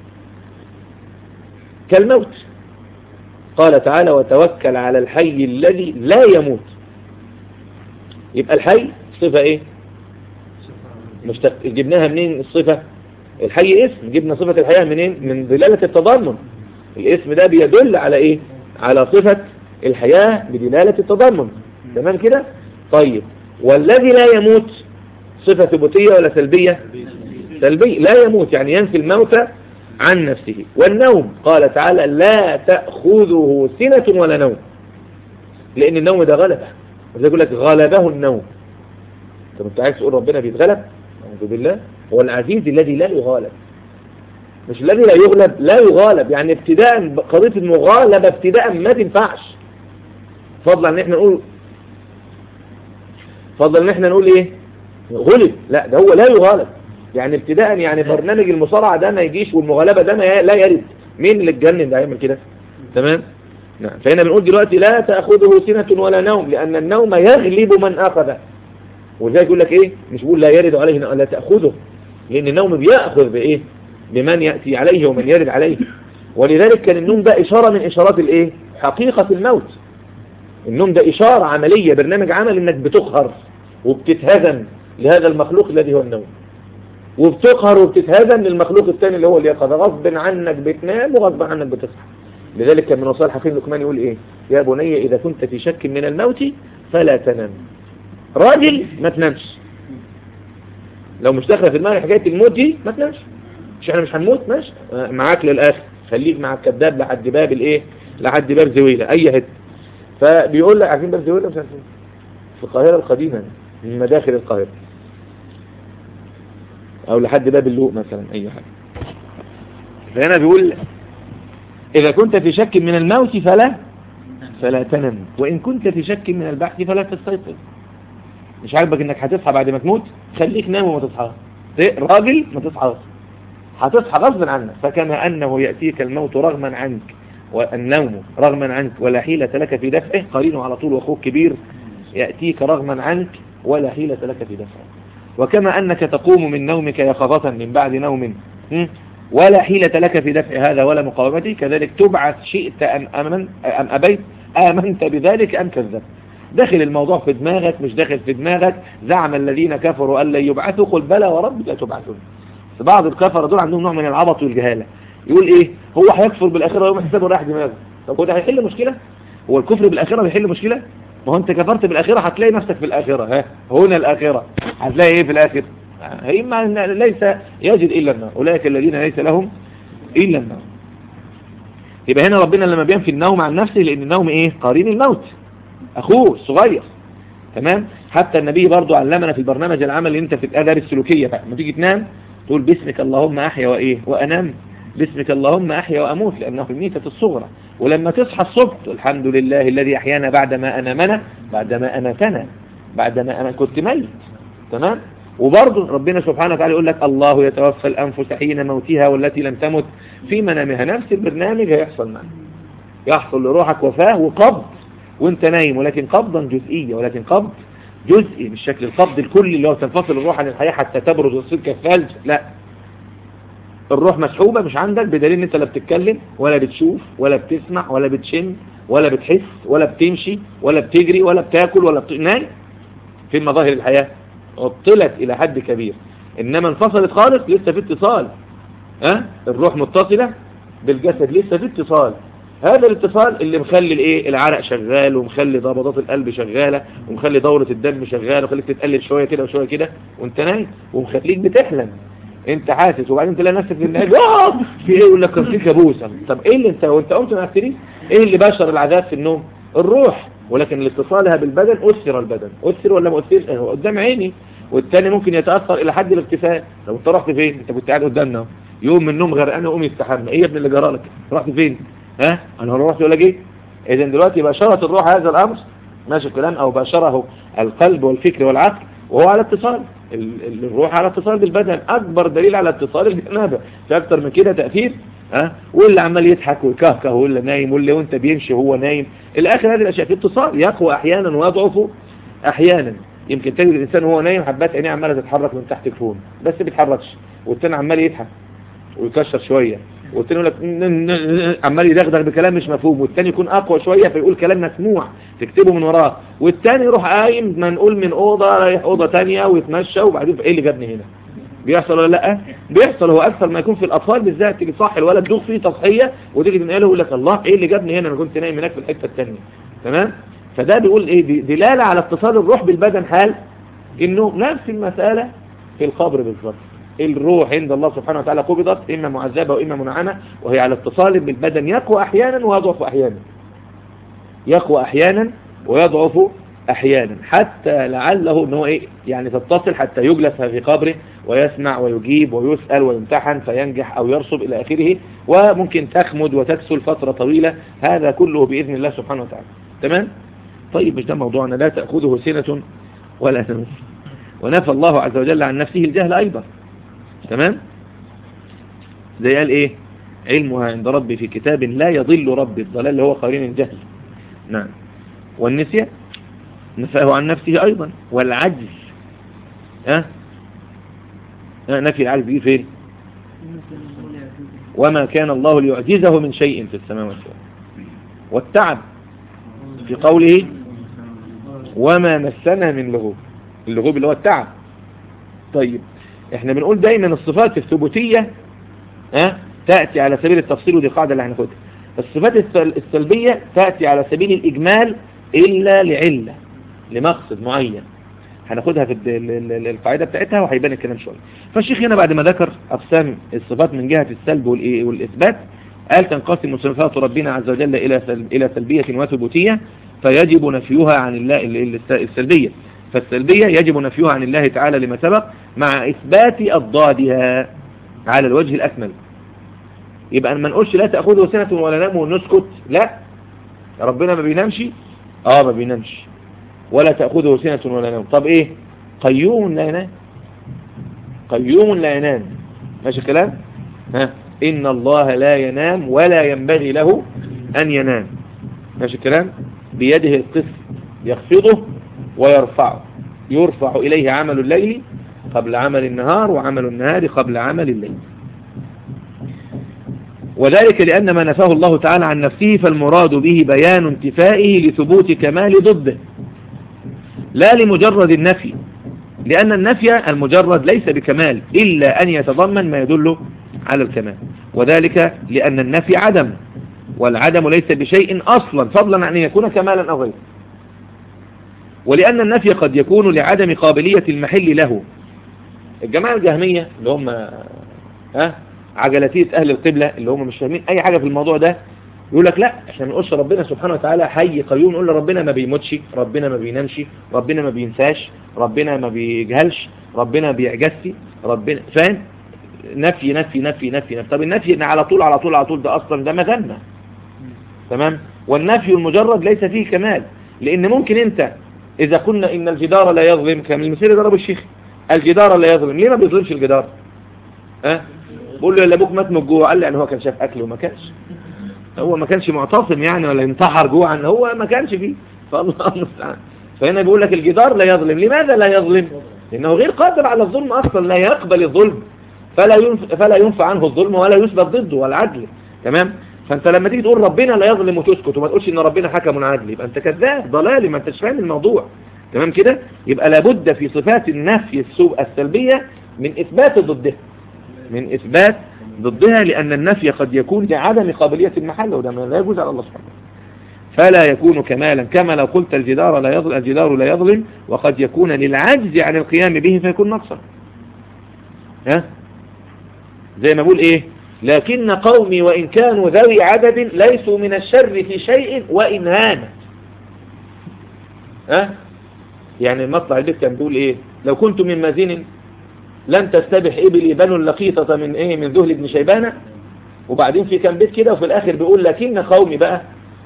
كالموت، قال تعالى وتوكل على الحي الذي لا يموت. يبقى الحي صفة ايه؟ مشتق... جبناها منين الصفة؟ الحي اسم، جبنا صفة الحياة منين؟ من دلالة التضمن. الاسم ده بيدل على ايه؟ على صفة الحياة بدلالة التضمن. تمام كده؟ طيب والذي لا يموت صفة ثبوتية ولا سلبية؟ سلبية، لا يموت يعني ينفي الموت عن نفسه. والنوم قال تعالى لا تأخذه سنة ولا نوم، لأن النوم ده غلبة، وزي يقول لك غلبه النوم. طب انت عايز تقول ربنا بيتغلب؟ أعوذ بالله، هو العزيز الذي لا يغالب، مش الذي لا يغلب، لا يغالب. يعني ابتداء قضية المغالبة ابتداء ما تنفعش، فضلا ان احنا نقول فضلا ان احنا نقول ايه؟ غلب، لا ده هو لا يغالب. يعني ابتداء يعني برنامج المصارعة ده ما يجيش، والمغالبة ده ما لا يرد. مين اللي اتجنن ده يعمل كده؟ تمام؟ نعم. فهنا بنقول دلوقتي لا تأخذه سنة ولا نوم، لأن النوم يغلب من أخذه. وزي يقول لك ايه؟ مش بيقول لا يرد عليه، لا تأخذه، لأن النوم بيأخذ بإيه؟ بمن يأتي عليه ومن يرد عليه. ولذلك كان النوم ده إشارة من إشارات الايه؟ حقيقة الموت. النوم ده إشارة عملية، برنامج عمل انك بتقهر وبتتهزم لهذا المخلوق الذي هو النوم، وبتقهر وبتتهزم للمخلوق الثاني اللي هو اليقظة. غصب عنك بتنام وغصب عنك بتصحى. لذلك كان من وصال حكيم لقمان يقول ايه؟ يا بني إذا كنت في شك من الموت فلا تنام. راجل ما تنامش، لو مش داخله في دماغك حكاية الموت دي ما تنامش. مش احنا مش هنموت؟ ماشي معاك للآخر، خليك مع الكذاب لحد باب الايه؟ لحد باب زويلة اي حته. فبيقول لك عارفين باب زويلة؟ مش عارفين، في القاهرة القديمة من مداخل القاهرة، او لحد باب اللوق مثلا اي حاجة. فهنا بيقول اذا كنت في شك من الموت فلا فلا تنم، وان كنت في شك من البحث فلا تستيقظ. مش عاجبك انك هتصحى بعد ما تموت؟ خليك نام وما تصحى. راجل ما تصحى، هتصحى غصبا عنك. فكما انه يأتيك الموت رغما عنك والنوم رغما عنك ولا حيلة لك في دفعه، قرينه على طول واخوك كبير يأتيك رغما عنك ولا حيلة لك في دفعه. وكما أنك تقوم من نومك يقظة من بعد نوم ولا حيلة لك في دفع هذا ولا مقاومته، كذلك تبعث شئت أم, أمن أم أبيت، آمنت بذلك أم كذبت. داخل الموضوع في دماغك مش داخل في دماغك. زعم الذين كفروا أن لن يبعثوا، قل بلى وربك لتبعثون. بعض الكفر دول عندهم نوع من العبط والجهالة، يقول ايه هو هيكفر بالآخرة ويوم حسابه رايح دماغه. طب هو ده هيحل مشكلة؟ هو الكفر بالآخرة بيحل مشكلة؟ ما هو انت كفرت بالآخرة هتلاقي نفسك في الآخرة. ها هنا الآخرة هتلاقي ايه في الآخر؟ هي ما ليس يجد إلا النار، أولئك الذين ليس لهم إلا النار. يبقى هنا ربنا لما بينفي النوم عن نفسه، لأن النوم ايه؟ قرين الموت، أخوه الصغير. تمام. حتى النبي برضو علمنا في البرنامج العمل اللي انت في الآداب السلوكية بقى، لما تيجي تنام تقول باسمك اللهم أحيا وإيه وأنام، باسمك اللهم أحيا وأموت، لأنه في الميتة الصغرى. ولما تصحى الصبح الحمد لله الذي أحيانا بعدما أنامنا، بعدما أماتنا، بعدما أنا كنت ميت. تمام. وبرضه ربنا سبحانه وتعالى يقول لك الله يتوفى الأنفس حين موتها والتي لم تمت في منامها. نفس البرنامج هيحصل معنا، يحصل لروحك وفاة وقبض وانت نايم، ولكن قبضا جزئية، ولكن قبض جزئي مش شكل القبض الكلي اللي هو تنفصل الروح عن الحياة حتى تبرز وتصير كالثلج. لا، الروح مسحوبة مش عندك، بدليل ان انت لا بتتكلم ولا بتشوف ولا بتسمع ولا بتشم ولا بتحس ولا بتمشي ولا بتجري ولا بتاكل ولا بت... نايم. في مظاهر الحياة عطلت الى حد كبير، انما انفصلت خالص لسه في اتصال. ها أه؟ الروح متصلة بالجسد لسه في اتصال. هذا الاتصال اللي مخلي الايه العرق شغال، ومخلي ضربات القلب شغالة، ومخلي دورة الدم شغالة، وخليك تتقلب شوية كده وشوية كده وانت نايم، ومخليك بتحلم انت حاسس، وبعدين تلاقي نفسك في النهاية اه في ايه، يقول لك كان في كابوس. طب ايه اللي انت وانت قمت ما افتريش ايه اللي بشر العذاب في النوم؟ الروح. ولكن الاتصالها بالبدن أثر البدن، أثر ولا ما أثرش؟ هو قدام عيني، والتاني ممكن يتأثر إلى حد الاغتسال. لو انت رحت فين؟ انت كنت قاعد قدامنا يوم من النوم غرقان وقوم يستحمى، ايه يا ابن اللي جرالك؟ رحت فين؟ ها انا لو رحت ولا جيت؟ اذا دلوقتي بشرت الروح هذا الامر، ماشي الكلام، او بشره القلب والفكر والعقل، وهو على اتصال. الروح على اتصال بالبدن. اكبر دليل على اتصال الجنابه، في اكتر من كده تاثير؟ ها واللي عمال يضحك ويكهكه، واللي نايم، واللي وانت بيمشي هو نايم، الاخر هذه الاشياء في اتصال، يقوى احيانا ويضعف احيانا. يمكن تجد الانسان وهو نايم حبات عينيه عماله تتحرك من تحت الكون بس ما بيتحركش، والتاني عمال يضحك ويكشر شويه، والتاني يقول لك عمال يدغدغ بكلام مش مفهوم، والتاني يكون اقوى شويه فيقول كلام مسموع تكتبه من وراه، والتاني يروح قايم منقول من اوضه رايح اوضه ثانيه ويتمشى، وبعدين ايه اللي جابني هنا؟ بيحصل ولا لا؟ بيحصل. هو اكثر ما يكون في الاطفال بالذات، تيجي تصحي الولد دوخ فيه تصحيه وتيجي تنقله يقول لك الله ايه اللي جابني هنا؟ انا كنت نايم هناك في الحته الثانيه. تمام. فده بيقول ايه؟ دلاله على اتصال الروح بالبدن، حال انه نفس المساله في القبر بالظبط. الروح عند الله سبحانه وتعالى قبضت إما معذبة وإما منعمة، وهي على اتصال بالبدن، يقوى أحيانا ويضعف أحيانا، يقوى أحيانا ويضعف أحيانا، حتى لعله أنه إيه يعني تتصل حتى يجلس في قبره ويسمع ويجيب ويسأل ويمتحن فينجح أو يرسب إلى آخره، وممكن تخمد وتكسل فترة طويلة. هذا كله بإذن الله سبحانه وتعالى. تمام. طيب مش ده موضوعنا. لا تأخذه سنة ولا نوم. ونفى الله عز وجل عن نفسه الجهل أيضا. تمام. زي قال ايه؟ علمها عند ربي في كتاب لا يضل ربي، الضلال اللي هو قرين الجهل. نعم. والنسيان نفاه عن نفسه ايضا. والعجز ها أه؟ نفي العجز دي فين؟ وما كان الله ليعجزه من شيء في السماوات والارض. والتعب في قوله وما مسنا من لغوب، اللغوب اللي هو التعب. طيب احنا بنقول دايما الصفات الثبوتية اه تأتي على سبيل التفصيل، ودي قاعدة اللي هناخدها. الصفات السلبية تأتي على سبيل الإجمال إلا لعلة، لمقصد معين هناخدها في القاعدة بتاعتها وهيبان الكلام شوية. فالشيخ هنا بعد ما ذكر أقسام الصفات من جهة السلب والإثبات قال تنقسم صفات ربنا عز وجل إلى إلى سلبية وثبوتية، فيجب نفيها عن الله السلبية. فالسلبية يجب نفيها عن الله تعالى لما سبق، مع إثبات أضدادها على الوجه الأكمل. يبقى ما نقولش لا تأخذه سنة ولا نام ونسكت، لا، ربنا ما بينامش، اه ما بينامش، ولا تأخذه سنة ولا نام. طب ايه؟ قيوم لا ينام، قيوم لا ينام، ماشي الكلام؟ ها إن الله لا ينام ولا ينبغي له أن ينام، ماشي الكلام؟ بيده القسط يخفضه ويرفعه، يرفع إليه عمل الليل قبل عمل النهار، وعمل النهار قبل عمل الليل. وذلك لأن ما نفاه الله تعالى عن نفسه فالمراد به بيان انتفائه لثبوت كمال ضده لا لمجرد النفي، لأن النفي المجرد ليس بكمال إلا أن يتضمن ما يدل على الكمال، وذلك لأن النفي عدم، والعدم ليس بشيء أصلا فضلا عن أن يكون كمالا أو غيره، ولأن النفي قد يكون لعدم قابلية المحل له. الجماعة الجهمية اللي هم ها عجلاتية أهل القبلة اللي هم مش فاهمين أي حاجة في الموضوع ده يقول لك لا احنا ما نقولش ربنا سبحانه وتعالى حي قيوم، نقول ربنا ما بيموتش، ربنا ما بينامش، ربنا ما بينساش، ربنا ما بيجهلش، ربنا ما بيعجزش، ربنا فاهم؟ نفي نفي نفي نفي نفي. طب النفي ان على طول على طول على طول ده اصلا ده مذمة، تمام؟ والنفي المجرد ليس فيه كمال، لان ممكن انت اذا قلنا ان الجدار لا يظلم كما المثال ضرب الشيخ، الجدار لا يظلم، ليه ما بيظلمش الجدار؟ ها؟ بقول له يا ابوك مات من الجوع، قال لي يعني هو كان شاف اكل وما كانش، هو ما كانش معتصم يعني ولا ينتحر جوعا، هو ما كانش فيه، فالله المستعان. فهنا بيقول لك الجدار لا يظلم، لماذا لا يظلم؟ لانه غير قادر على الظلم اصلا، لا يقبل الظلم، فلا ينفع فلا ينفع عنه الظلم ولا يثبت ضده والعدل، تمام؟ فانت لما تيجي تقول ربنا لا يظلم وتسكت وما تقولش ان ربنا حكم عادل، يبقى انت كذاب ضلالي، ما انتش فاهم الموضوع، تمام كده؟ يبقى لابد في صفات النفي السوء السلبية من اثبات ضدها، من اثبات ضدها، لأن النفي قد يكون لعدم قابلية المحل، وده لا يجوز على الله سبحانه، فلا يكون كمالا كما لو قلت الجدار لا يظلم، الجدار لا يظلم، وقد يكون للعجز عن القيام به فيكون نقصا. ها زي ما بقول ايه، لكن قومي وإن كانوا ذوي عدد ليسوا من الشر في شيء وإن هانت. ها يعني المطلع البيت كان بيقول ايه، لو كنت من مازين لن تستبح إبلي بنو اللقيطة من إيه من ذهل بن شيبانة، وبعدين في كان بيت كده وفي الآخر بيقول لكن قومي بقى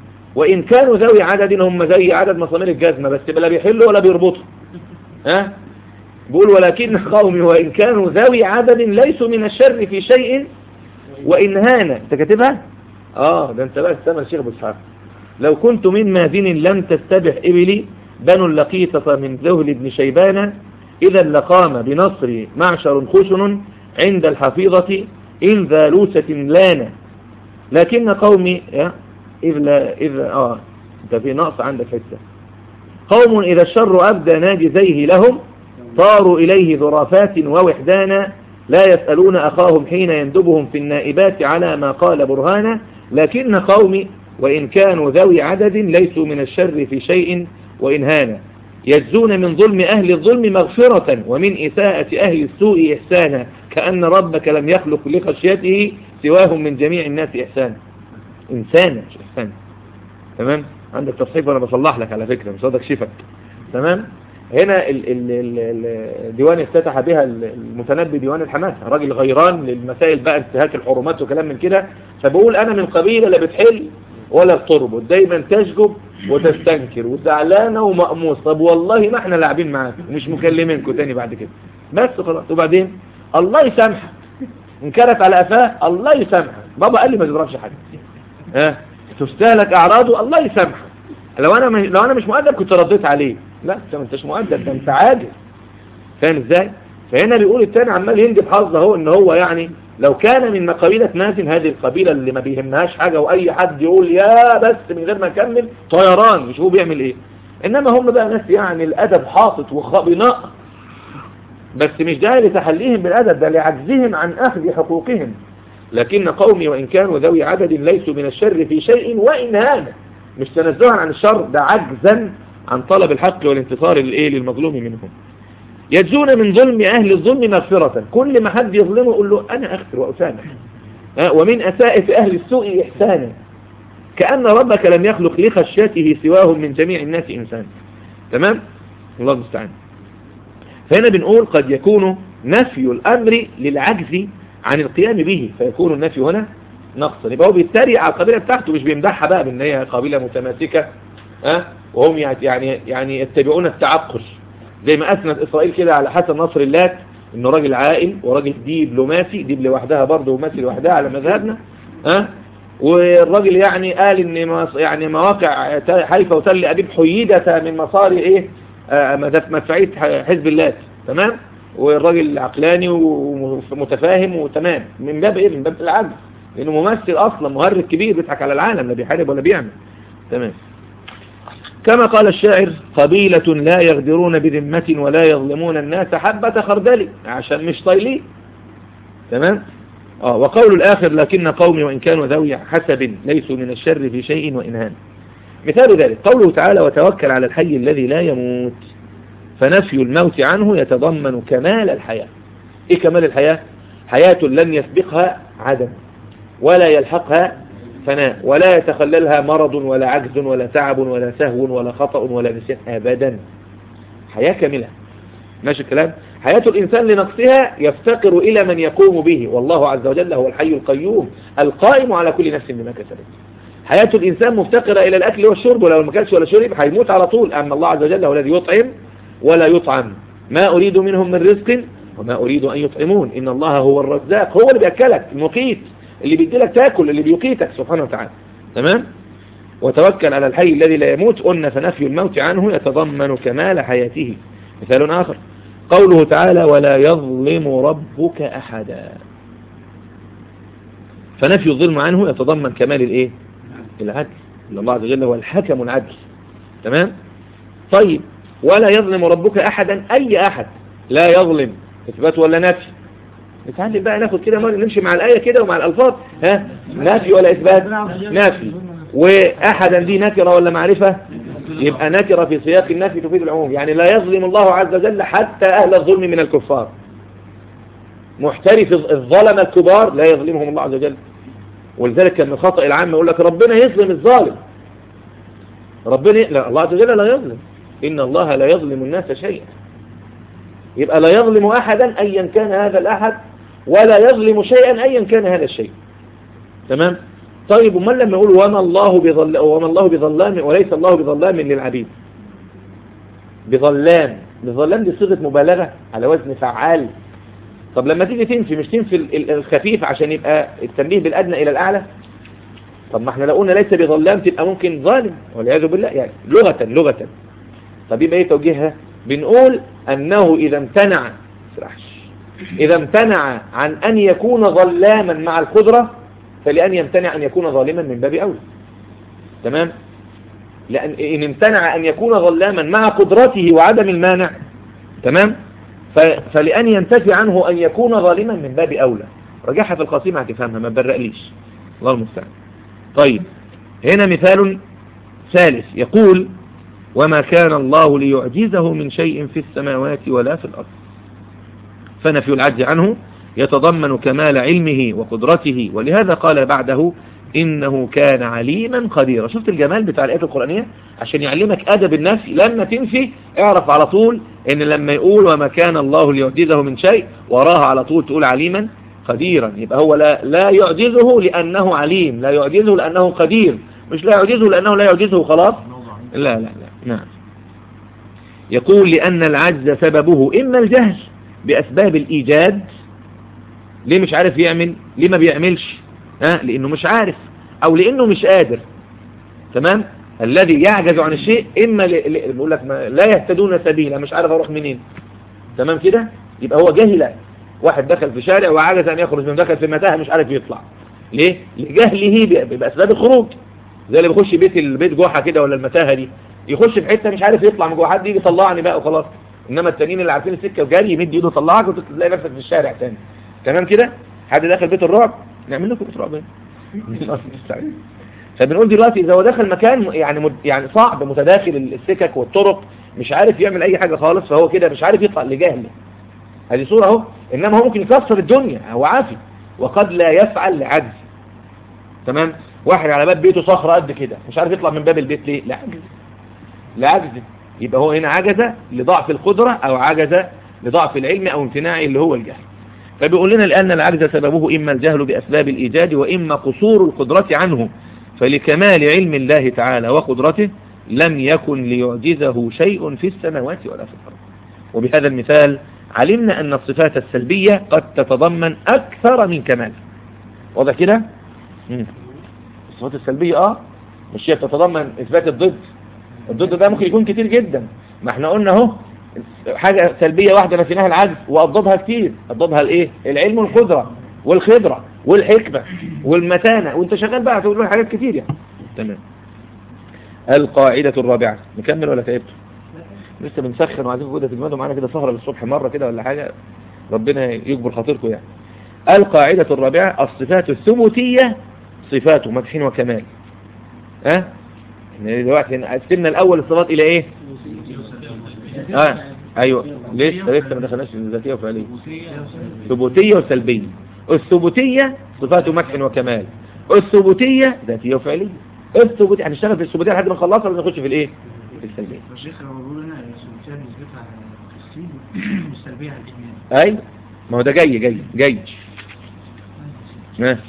وإن كانوا ذوي عدد، هم زي عدد مسامير الجزمة بس لا بيحلوا ولا بيربطوا. ها بيقول ولكن قومي وإن كانوا ذوي عدد ليسوا من الشر في شيء وإن هان. انت كاتبها؟ اه ده انت بقى استمع الشيخ ابو اسحاق، لو كنت من مازن لم تستبح إبلي بنو اللقيطة من ذهل بن شيبانة إذا لقام بنصر معشر خشن عند الحفيظة إن ذا لوسة لانة، لكن قومي إذ لا إذ آه أنت في نقص عندك حتة، قوم إذا الشر أبدى ناجزيه لهم طاروا إليه ذرافات ووحدانا لا يسألون أخاهم حين يندبهم في النائبات على ما قال برهانا، لكن قومي وإن كانوا ذوي عدد ليسوا من الشر في شيء وإن هانا، يجزون من ظلم أهل الظلم مغفرة ومن إساءة أهل السوء إحسانا، كأن ربك لم يخلق لخشيته سواهم من جميع الناس إحسانا. إنسانا مش إحسانا، تمام؟ عندك تصحيح وأنا بصلح لك على فكرة مش صدق شفك، تمام؟ هنا ال ال ال الديوان افتتح بها المتنبي ديوان الحماسة، راجل غيران للمسائل بقى انتهاك الحرمات وكلام من كده، فبقول أنا من قبيلة لا بتحل ولا بتربط، دايما تشجب وتستنكر وزعلانة ومقموص، طب والله ما احنا لاعبين معاك ومش مكلمينكم تاني بعد كده بس خلاص. وبعدين الله يسامحك ان كانت على قفاه، الله يسامحك، بابا قال لي ما تضربش حد، ها تستهلك اعراضه، الله يسامحك، لو انا م... لو انا مش مؤدب كنت رديت عليه، لا انت ما انتش مؤدب، ده انت عاجز، فاهم ازاي؟ فهنا بيقول التاني عمال يندب حظه اهو ان هو يعني لو كان من قبيلة مازن، هذه القبيلة اللي ما بيهمهاش حاجة واي حد يقول يا بس من غير ما يكمل طيران، مش هو بيعمل ايه، انما هم بقى ناس يعني الادب حاطط وخبناء، بس مش ده لتحليهم بالادب، ده لعجزهم عن اخذ حقوقهم، لكن قومي وان كانوا ذوي عدد ليسوا من الشر في شيء وان هان، مش تنزها عن الشر، ده عجزا عن طلب الحق والانتصار للايه للمظلوم منهم. يجزون من ظلم أهل الظلم مغفرة، كل ما حد يظلمه يقول له أنا أغفر وأسامح، ومن أساءة أهل السوء إحسانا، كأن ربك لم يخلق لخشيته سواهم من جميع الناس إنسان، تمام؟ الله المستعان. فهنا بنقول قد يكون نفي الأمر للعجز عن القيام به فيكون النفي هنا نقصا، يبقى هو بيتريق على القبيلة بتاعته، مش بيمدحها بقى بأن هي قبيلة متماسكة، أه؟ وهم يعني يعني يتبعون التعقل، زي ما أثنت إسرائيل كده على حسن نصر اللات إنه راجل عاقل وراجل دبلوماسي، ديب لوحدها برضه وماسي لوحدها على مذهبنا، ها أه؟ والراجل يعني قال إن يعني مواقع حيفا وتل أبيب حيدة من مصاري إيه آه مدفعية حزب اللات، تمام؟ والراجل عقلاني ومتفاهم وتمام، من باب إيه؟ من باب العدل، لأنه ممثل أصلا، مهرج كبير بيضحك على العالم، لا بيحارب ولا بيعمل. تمام. كما قال الشاعر: قبيلة لا يغدرون بذمة ولا يظلمون الناس حبة خردل، عشان مش طايلين. تمام. اه وقول الآخر: لكن قومي وإن كانوا ذوي حسب ليسوا من الشر في شيء وإنهان. مثال ذلك قوله تعالى: وتوكل على الحي الذي لا يموت. فنفي الموت عنه يتضمن كمال الحياة. إيه كمال الحياة؟ حياة لن يسبقها عدم ولا يلحقها فناء ولا يتخللها مرض ولا عجز ولا تعب ولا سهو ولا خطأ ولا نسيان أبدا. حياة كاملة. ماشي الكلام؟ حياة الإنسان لنقصها يفتقر إلى من يقوم به، والله عز وجل هو الحي القيوم القائم على كل نفس بما كسبت. حياة الإنسان مفتقرة إلى الأكل والشرب، ولو ما كانش ولا شرب هيموت على طول. أما الله عز وجل هو الذي يطعم ولا يطعم. ما أريد منهم من رزق وما أريد أن يطعمون، إن الله هو الرزاق، هو اللي بيأكلك، المقيت، اللي بيديلك تاكل، اللي بيقيتك سبحانه وتعالى. تمام. وتوكل على الحي الذي لا يموت. قلنا فنفي الموت عنه يتضمن كمال حياته. مثال آخر قوله تعالى: ولا يظلم ربك أحدا. فنفي الظلم عنه يتضمن كمال الايه؟ العدل. الله عز وجل هو الحكم العدل. تمام. طيب ولا يظلم ربك أحدا، أي أحد لا يظلم، إثبات ولا نفي؟ نتعلم بقى، ناخد كده نمشي مع الآية كده ومع الألفاظ. ها، نفي ولا إثبات؟ نفي. وأحدا دي نكرة ولا معرفة؟ يبقى نكرة في سياق النفي تفيد العموم، يعني لا يظلم الله عز وجل حتى أهل الظلم من الكفار. محترف الظلم الكبار لا يظلمهم الله عز وجل. ولذلك كان من خطأ العام يقول لك ربنا يظلم الظالم. ربنا لا، الله عز وجل لا يظلم. إن الله لا يظلم الناس شيئا. يبقى لا يظلم أحدا أيا كان هذا الأحد، ولا يظلم شيئا أيا كان هذا الشيء. تمام. طيب ومن لما يقول وما الله بظلام وما الله بظلام وليس الله بظلام للعبيد؟ بظلام، بظلام دي صيغة مبالغة على وزن فعال. طب لما تيجي تنفي مش تنفي الخفيف عشان يبقى التنبيه بالأدنى إلى الأعلى؟ طب ما احنا لو قلنا ليس بظلام تبقى ممكن ظالم والعياذ بالله، يعني لغة لغة. طب يبقى ايه توجيهها؟ بنقول أنه إذا امتنع إذا امتنع عن أن يكون ظلاما مع القدرة، فلأن يمتنع أن يكون ظالما من باب أولى. تمام. لأن إن امتنع أن يكون ظلاما مع قدرته وعدم المانع، تمام، فلأن ينتفي عنه أن يكون ظالما من باب أولى. رجعها في القصيمة هتفهمها، ما تبرقليش، الله المستعان. طيب هنا مثال ثالث يقول: وما كان الله ليعجزه من شيء في السماوات ولا في الأرض. فنفي العجز عنه يتضمن كمال علمه وقدرته، ولهذا قال بعده: إنه كان عليما قديرا. شفت الجمال بتاع الآيات القرآنية؟ عشان يعلمك أدب النفي. لما تنفي اعرف على طول إن لما يقول وما كان الله ليعجزه من شيء وراها على طول تقول عليما قديرا. يبقى هو لا, لا يعجزه لأنه عليم، لا يعجزه لأنه قدير، مش لا يعجزه لأنه لا يعجزه خلاص. لا لا لا. نعم. يقول: لأن العجز سببه إما الجهل بأسباب الإيجاد. ليه مش عارف يعمل؟ ليه ما بيعملش؟ ها؟ لأنه مش عارف، أو لأنه مش قادر. تمام. الذي يعجز عن الشيء إما ل... بقول لك ما... لا يهتدون سبيلا، مش عارف أروح منين. تمام كده. يبقى هو جاهل. واحد دخل في شارع وعجز أن يخرج، من دخل في متاهة مش عارف يطلع. ليه؟ لجهله ب... بأسباب الخروج. زي اللي بيخش بيت البيت جوحة كده ولا المتاهة دي، يخش في حتة مش عارف يطلع من جوه، حد يجي يطلعني بقى وخلاص. إنما التانيين اللي عارفين السكة وجاري يمد ايده يطلعك وتلاقي نفسك في الشارع تاني. تمام كده. حد دخل بيت الرعب، نعمل لكم بيت رعب. فبنقول دلوقتي إذا هو دخل مكان يعني مد... يعني صعب متداخل السكك والطرق، مش عارف يعمل أي حاجة خالص، فهو كده مش عارف يطلع لجهله. هذه صورة اهو. إنما هو ممكن يكسر الدنيا، هو عافي، وقد لا يفعل لعجز. تمام. واحد على باب بيته صخرة قد كده مش عارف يطلع من باب البيت ليه؟ لعجز. لعجز. يبقى هو هنا عجز لضعف القدرة، أو عجز لضعف العلم، أو امتناعه اللي هو الجهل. فبيقول لنا الآن العجز سببه إما الجهل بأسباب الإيجاد، وإما قصور القدرة عنه. فلكمال علم الله تعالى وقدرته لم يكن ليعجزه شيء في السماوات ولا في الأرض. وبهذا المثال علمنا أن الصفات السلبية قد تتضمن أكثر من كمال. واضح كده؟ الصفات السلبية آه مش هي بتتضمن إثبات الضد. الضد ده ممكن يكون كتير جدا. ما احنا قلنا اهو حاجة سلبية واحدة نفيناها العجز، وأضدادها كتير. أضدادها الايه؟ العلم والقدرة والخبرة والحكمة والمتانة، وانت شغال بقى تقول له حاجات كتير يعني. تمام. القاعدة الرابعة، نكمل ولا تعبت؟ لسه بنسخن وعايزين كده تجمدوا معانا كده سهرة للصبح مرة كده ولا حاجة، ربنا يجبر خاطركم يعني. القاعدة الرابعة الصفات الثبوتية صفات مدح وكمال. ها احنا دلوقتي قسمنا الاول الصفات الى ايه؟ اه ايوه لسه لسه ما دخلناش ذاتيه وفعليه، ثبوتيه وسلبيه. الثبوتيه صفات مدح وكمال، الثبوتيه ذاتيه وفعليه. الثبوتيه هنشتغل في الثبوتيه لحد ما نخلصها ونخش في الايه؟ في السلبيه. الشيخ لو بيقول لنا الثبوتيه نسبتها التفصيل والسلبيه على الاجمال. ايوه ما هو ده جاي جاي جاي ها.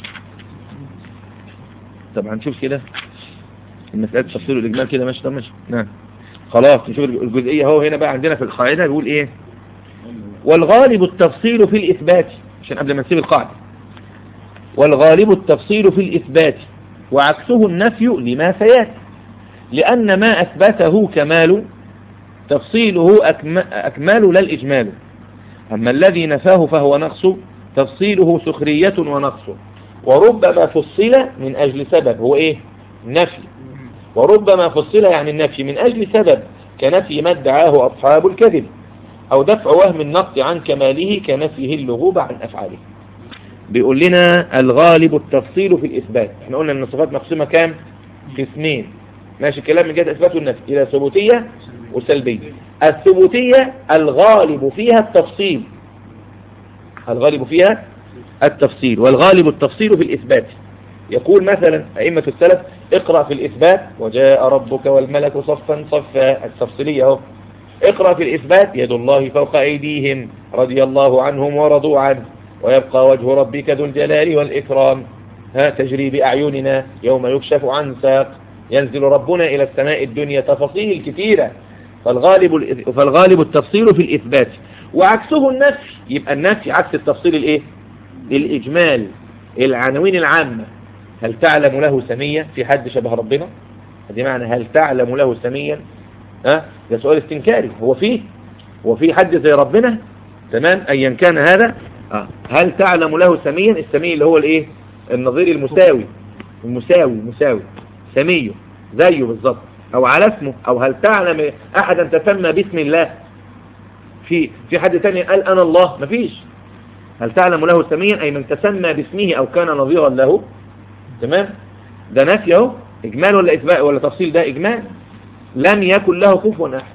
طبعا نشوف كده المسألة تفصيل والإجمال كده ماشي. طب ماشي نعم خلاص نشوف الجزئية. هو هنا بقى عندنا في القاعدة بيقول ايه؟ والغالب التفصيل في الإثبات، عشان قبل ما نسيب القاعدة. والغالب التفصيل في الإثبات وعكسه النفي لما سيأتي، لأن ما أثبته كمال تفصيله أكمال لا الإجمال، أما الذي نفاه فهو نقص تفصيله سخرية ونقص. وربما فصل من أجل سبب هو إيه؟ نفي. وربما فصل يعني النفي من أجل سبب كنفي ما ادعاه أصحاب الكذب، أو دفع وهم النقص عن كماله كنفيه اللغوب عن أفعاله. بيقول لنا الغالب التفصيل في الإثبات. احنا قلنا أن الصفات مقسمة كام؟ قسمين. ماشي الكلام من جهة إثبات والنفي إلى ثبوتية وسلبية. الثبوتية الغالب فيها التفصيل، الغالب فيها التفصيل، والغالب التفصيل في الإثبات. يقول مثلا أئمة السلف اقرأ في الإثبات وجاء ربك والملك صفا صفا، التفصيلية اهو. اقرأ في الإثبات يد الله فوق أيديهم رضي الله عنهم ورضوا عنه ويبقى وجه ربك ذو الجلال والإكرام ها تجري بأعيننا يوم يكشف عن ساق ينزل ربنا إلى السماء الدنيا، تفاصيل كثيرة. فالغالب فالغالب التفصيل في الإثبات وعكسه النفي. يبقى النفي عكس التفصيل الايه؟ الإجمال، العناوين العامة. هل تعلم له سميا؟ في حد شبه ربنا؟ هذه معنى هل تعلم له سميا؟ ها ده سؤال استنكاري. هو فيه هو في حد زي ربنا؟ تمام ايا كان هذا. آه. هل تعلم له سميا؟ السمي اللي هو الايه؟ النظير المساوي، المساوي مساوي سميه زيه بالظبط، او على اسمه. او هل تعلم احدا تسمى باسم الله؟ في في حد تاني قال انا الله؟ مفيش. هل تعلم له سميا اي من تسمى باسمه او كان نظيرا له. تمام ده نفي اهو. اجمال ولا اثبات ولا تفصيل؟ ده اجمال. لم يكن له كفوا احد.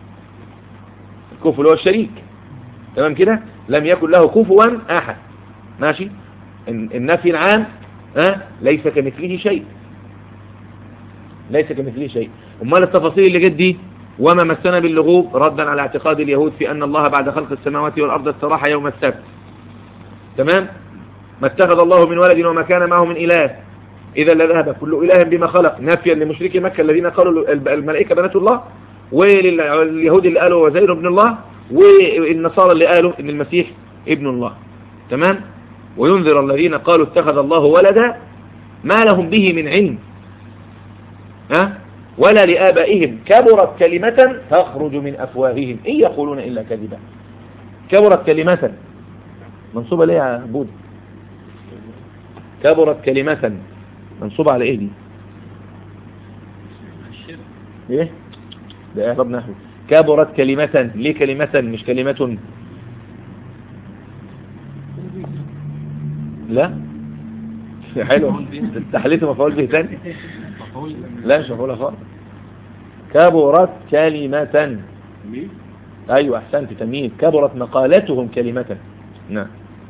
الكفو اللي هو الشريك. تمام كده لم يكن له كفوا احد. ماشي. النفي العام ها ليس كمثله شيء، ليس كمثله شيء. امال التفاصيل اللي جت دي وما مسنا باللغوب ردا على اعتقاد اليهود في ان الله بعد خلق السماوات والارض استراح يوم السبت. تمام ما اتخذ الله من ولد وما كان معه من اله اذا لذهب كل اله بما خلق، نفيا لمشركي مكه الذين قالوا الملائكه بنات الله، ولليهود اللي قالوا وزير ابن الله، والنصارى اللي قالوا ان المسيح ابن الله. تمام وينذر الذين قالوا اتخذ الله ولدا ما لهم به من علم ها ولا لآبائهم كبرت كلمة تخرج من أفواههم إن يقولون إلا كذبا. كبرت كلمة منصوبة ليه يا بود؟ كبرت كلمة منصوبة على إيه دي؟ إيه؟ ده إعراب نحو. كبرت كلمة، ليه كلمة مش كلمة؟ لا حلو تحليته مفعول به تاني. لا مش مفعول خالص. كبرت كلمة. ايوه احسنت تمييز. كبرت مقالتهم كلمة. نعم.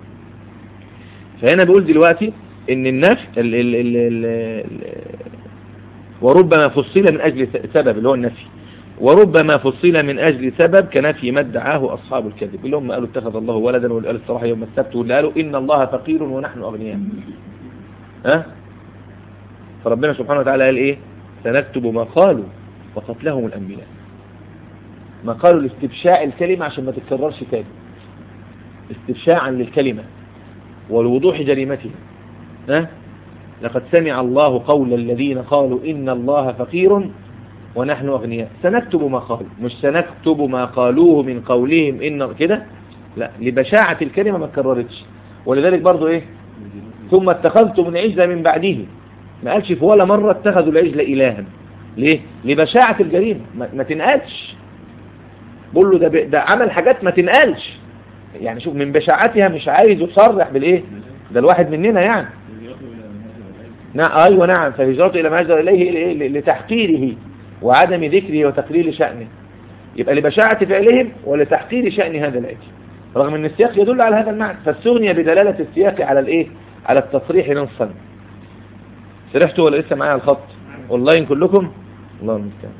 فهنا بيقول دلوقتي ان النفي ال ال ال ال وربما فصل من اجل سبب اللي هو النفي، وربما فصل من اجل سبب كنفي ما ادعاه اصحاب الكذب اللي هم قالوا اتخذ الله ولدا، واللي قال الصراحه يوم السبت، واللي قالوا ان الله فقير ونحن اغنياء. ها فربنا سبحانه وتعالى قال ايه؟ سنكتب ما قالوا وقتلهم الانبياء. ما قالوا لاستبشاع الكلمة عشان ما تتكررش تاني، استبشاعا للكلمة والوضوح جريمتها. ها لقد سمع الله قول الذين قالوا إن الله فقير ونحن أغنياء. سنكتب ما قالوا، مش سنكتب ما قالوه من قولهم إن كده، لا لبشاعة الكلمة ما تكررتش. ولذلك برضو إيه ثم اتخذتم من عجل من بعده، ما قالش في ولا مرة اتخذوا العجل إلها. ليه؟ لبشاعة الجريمة، ما, ما تنقالش. بقول له ده, ده عمل حاجات ما تنقالش، يعني شوف من بشاعتها مش عايز يصرح بالإيه، ده الواحد مننا يعني. نعم أيوة نعم، فهجرته إلى ما هاجر إليه لتحقيره وعدم ذكره وتقليل شأنه. يبقى لبشاعة فعلهم ولتحقير شأن هذا العجل، رغم أن السياق يدل على هذا المعنى، فاستغني بدلالة السياق على الإيه، على التصريح نصا. سرحتوا ولا لسه معايا الخط؟ والله كلكم الله المستعان.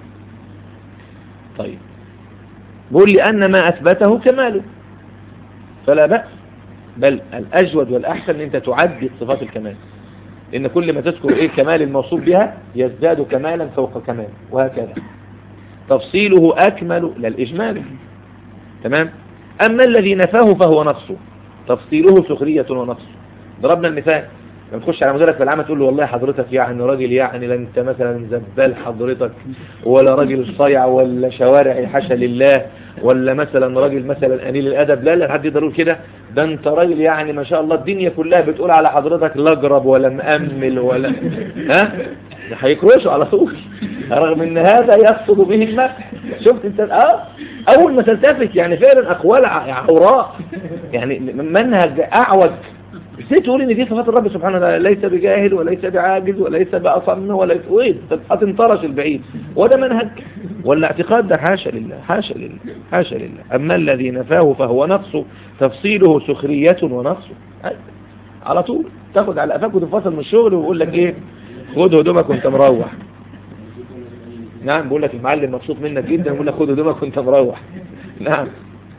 طيب بقول لي أن ما أثبته كماله فلا بأس، بل الأجود والأحسن أن أنت تعدد صفات الكمال، لأن كل ما تذكر إيه كمال الموصوف بها يزداد كمالا فوق كمال، وهكذا تفصيله أكمل للإجمال. تمام. أما الذي نفاه فهو نقصه، تفصيله سخرية ونقصه. ضربنا المثال لما تخش على مديرك في العمل تقول له والله حضرتك يعني راجل، يعني لا انت مثلا زبال حضرتك، ولا راجل صيع، ولا شوارع حاشا لله، ولا مثلا راجل مثلا قليل الادب، لا لا حد يقدر يقول كده، ده انت راجل يعني ما شاء الله الدنيا كلها بتقول على حضرتك لا اجرب ولا مأمل ولا ها، هيكرشوا على طول، رغم ان هذا يقصد به المدح. شفت انت اه اول ما تلتفت يعني فعلا اقوال عوراء، يعني منهج اعوج. ازاي تقول ان دي صفات الرب سبحانه وتعالى، ليس بجاهل وليس بعاجز وليس بأصم وليس وين، هتنطرش البعيد، وده منهج ولا اعتقاد؟ ده حاشا لله حاشا لله حاشا لله. اما الذي نفاه فهو نقص، تفصيله سخرية ونقص. على طول تاخد على قفاك وتنفصل من الشغل ويقول لك ايه، خد هدومك وانت مروح. نعم بقول لك المعلم مبسوط منك جدا، بقول لك خد هدومك وانت مروح. نعم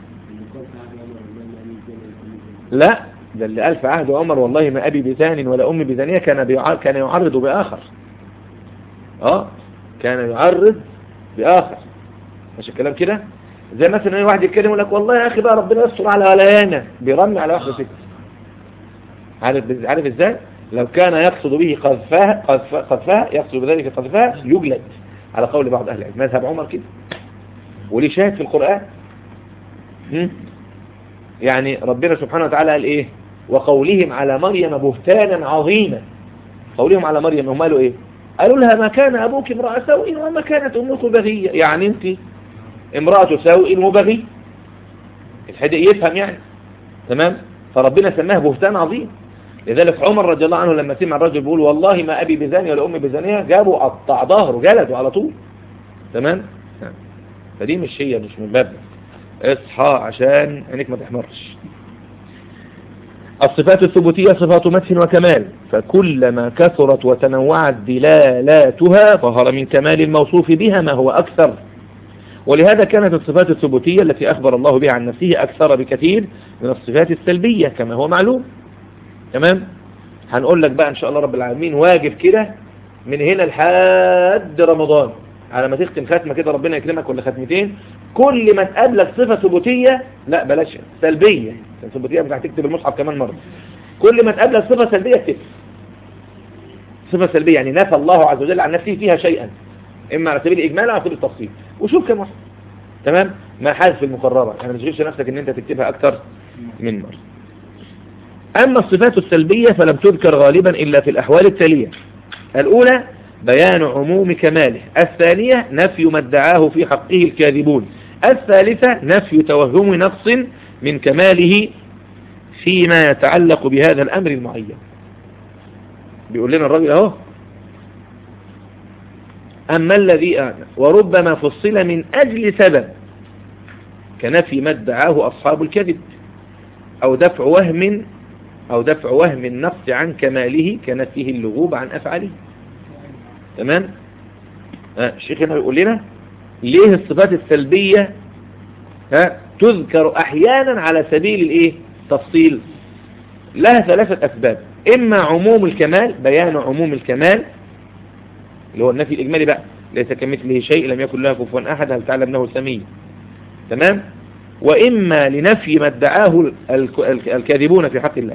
لا، ده اللي قال في عهد عمر والله ما أبي بزان ولا أمي بزانية، كان كان يعرض بآخر. اه كان يعرض بآخر، مش الكلام كده؟ زي مثلا اي واحد يتكلم يقول لك والله يا أخي بقى ربنا يستر على ولايانا، بيرمي على واحدة ست. عارف عارف ازاي؟ لو كان يقصد به قذفها قذفها يقصد بذلك قذفها يجلد، على قول بعض أهل العلم. مذهب عمر كده، وليه شاهد في القرآن. هم؟ يعني ربنا سبحانه وتعالى قال ايه؟ وقولهم على مريم بهتانا عظيما. قولهم على مريم هم قالوا ايه؟ قالوا لها ما كان ابوك امرأة سوء وما كانت امك بغية، يعني انت امرأة سوء وبغي. الحدق يفهم يعني. تمام. فربنا سماه بهتان عظيم. لذلك عمر رضي الله عنه لما سمع الرجل بيقول والله ما ابي بزاني ولا امي بزانية، جابوا قطع ظهره جلده على طول. تمام. فدي مش هي، مش من باب اصحى عشان عينك ما تحمرش. الصفات الثبوتية صفات مدح وكمال، فكلما كثرت وتنوعت دلالاتها ظهر من كمال الموصوف بها ما هو أكثر. ولهذا كانت الصفات الثبوتية التي أخبر الله بها عن نفسه أكثر بكثير من الصفات السلبية كما هو معلوم. تمام. هنقول لك بقى إن شاء الله رب العالمين واجب كده من هنا لحد رمضان، على ما تختم ختمة كده ربنا يكرمك ولا ختمتين، كل ما تقابلك صفة ثبوتية، لا بلاش سلبية، ثبوتية مش هتكتب المصحف كمان مرة، كل ما تقابلك صفة سلبية اكتب صفة سلبية، يعني نفى الله عز وجل عن نفسه فيها شيئا، اما على سبيل الاجمال او على سبيل التفصيل، وشوف كم واحد. تمام. ما حذف المقررة، يعني ما تشغلش نفسك ان انت تكتبها اكتر من مرة. اما الصفات السلبية فلم تذكر غالبا الا في الاحوال التالية: الاولى بيان عموم كماله، الثانية نفي ما ادعاه في حقه الكاذبون، الثالثة نفي توهم نقص من كماله فيما يتعلق بهذا الأمر المعين. بيقول لنا الرجل اهو: أما الذي أعنى وربما فصل من أجل سبب كنفي ما ادعاه أصحاب الكذب، أو دفع وهم أو دفع وهم النقص عن كماله كنفيه اللغوب عن أفعاله. تمام. ها الشيخ هنا بيقول لنا ليه الصفات السلبية ها تذكر أحيانا على سبيل الايه تفصيل. لها ثلاثة أسباب: إما عموم الكمال، بيان عموم الكمال اللي هو النفي الإجمالي بقى، ليس كمثله شيء لم يكن له كفوا أحد هل تعلم له سميع. تمام. وإما لنفي ما ادعاه الكاذبون في حق الله،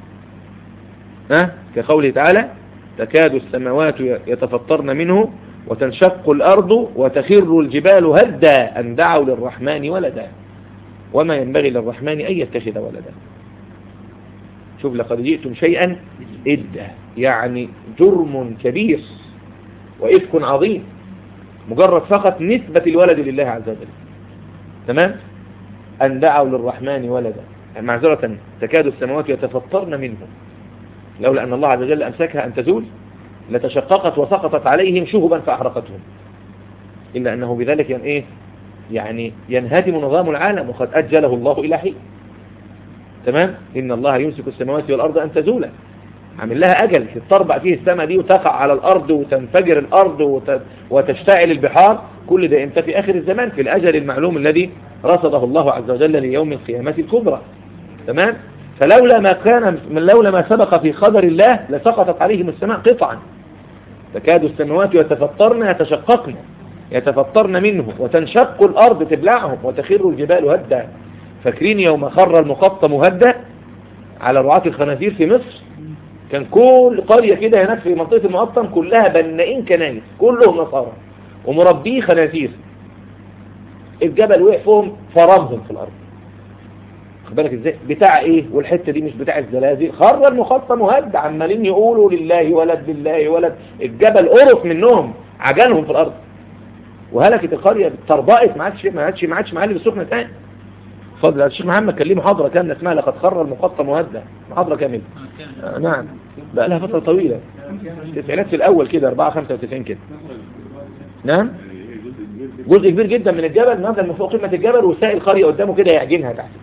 ها كقوله تعالى: تكاد السماوات يتفطرن منه وتنشق الأرض وتخر الجبال هدا أن دعوا للرحمن ولدا وما ينبغي للرحمن أن يتخذ ولدا. شوف لقد جئتم شيئا إدا، يعني جرم كبير وإفك عظيم، مجرد فقط نسبة الولد لله عز وجل. تمام؟ أن دعوا للرحمن ولدا، معذرة تكاد السماوات يتفطرن منه لولا أن الله عز وجل أمسكها أن تزول لتشققت وسقطت عليهم شهبا فأحرقتهم، إلا أنه بذلك يعني إيه؟ يعني ينهدم نظام العالم وقد أجله الله إلى حين. تمام؟ إن الله يمسك السماوات والأرض أن تزولا، عمل لها أجل تربع فيه السماء دي وتقع على الأرض وتنفجر الأرض وتشتعل البحار، كل ده إمتى؟ في آخر الزمان، في الأجل المعلوم الذي رصده الله عز وجل ليوم القيامة الكبرى. تمام؟ فلولا ما كان لولا ما سبق في قدر الله لسقطت عليهم السماء قطعا، تكاد السماوات يتفطرن يتشققن يتفطرن منه وتنشق الأرض تبلعهم وتخر الجبال هدا. فاكرين يوم خر المقطم هدا على رعاة الخنازير في مصر؟ كان كل قرية كده هناك في منطقة المقطم كلها بنائين كنايس، كلهم نصارى ومربيه خنازير. الجبل وقفهم فرمهم في الأرض. خد بالك ازاي؟ بتاع ايه؟ والحتة دي مش بتاع الزلازل، خر المقطم هدا، عمالين يقولوا لله ولد لله ولد، الجبل قرف منهم عجلهم في الأرض وهلكت القرية، تربقت، ما عادش ما عادش ما عادش معالي بالسخنة تاني. اتفضل الشيخ محمد كان ليه محاضرة كاملة اسمها لقد خر المقطم وهدى، محاضرة كاملة. آه نعم، بقى لها فترة طويلة، التسعينات في الأول كده، أربعة خمسة وتسعين كده. نعم، جزء كبير جدا من الجبل نزل من فوق قمة الجبل وسائل القرية قدامه كده يعجنها تحت.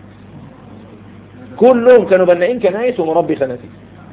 كلهم كانوا بنائين كنايس ومربي خنازير.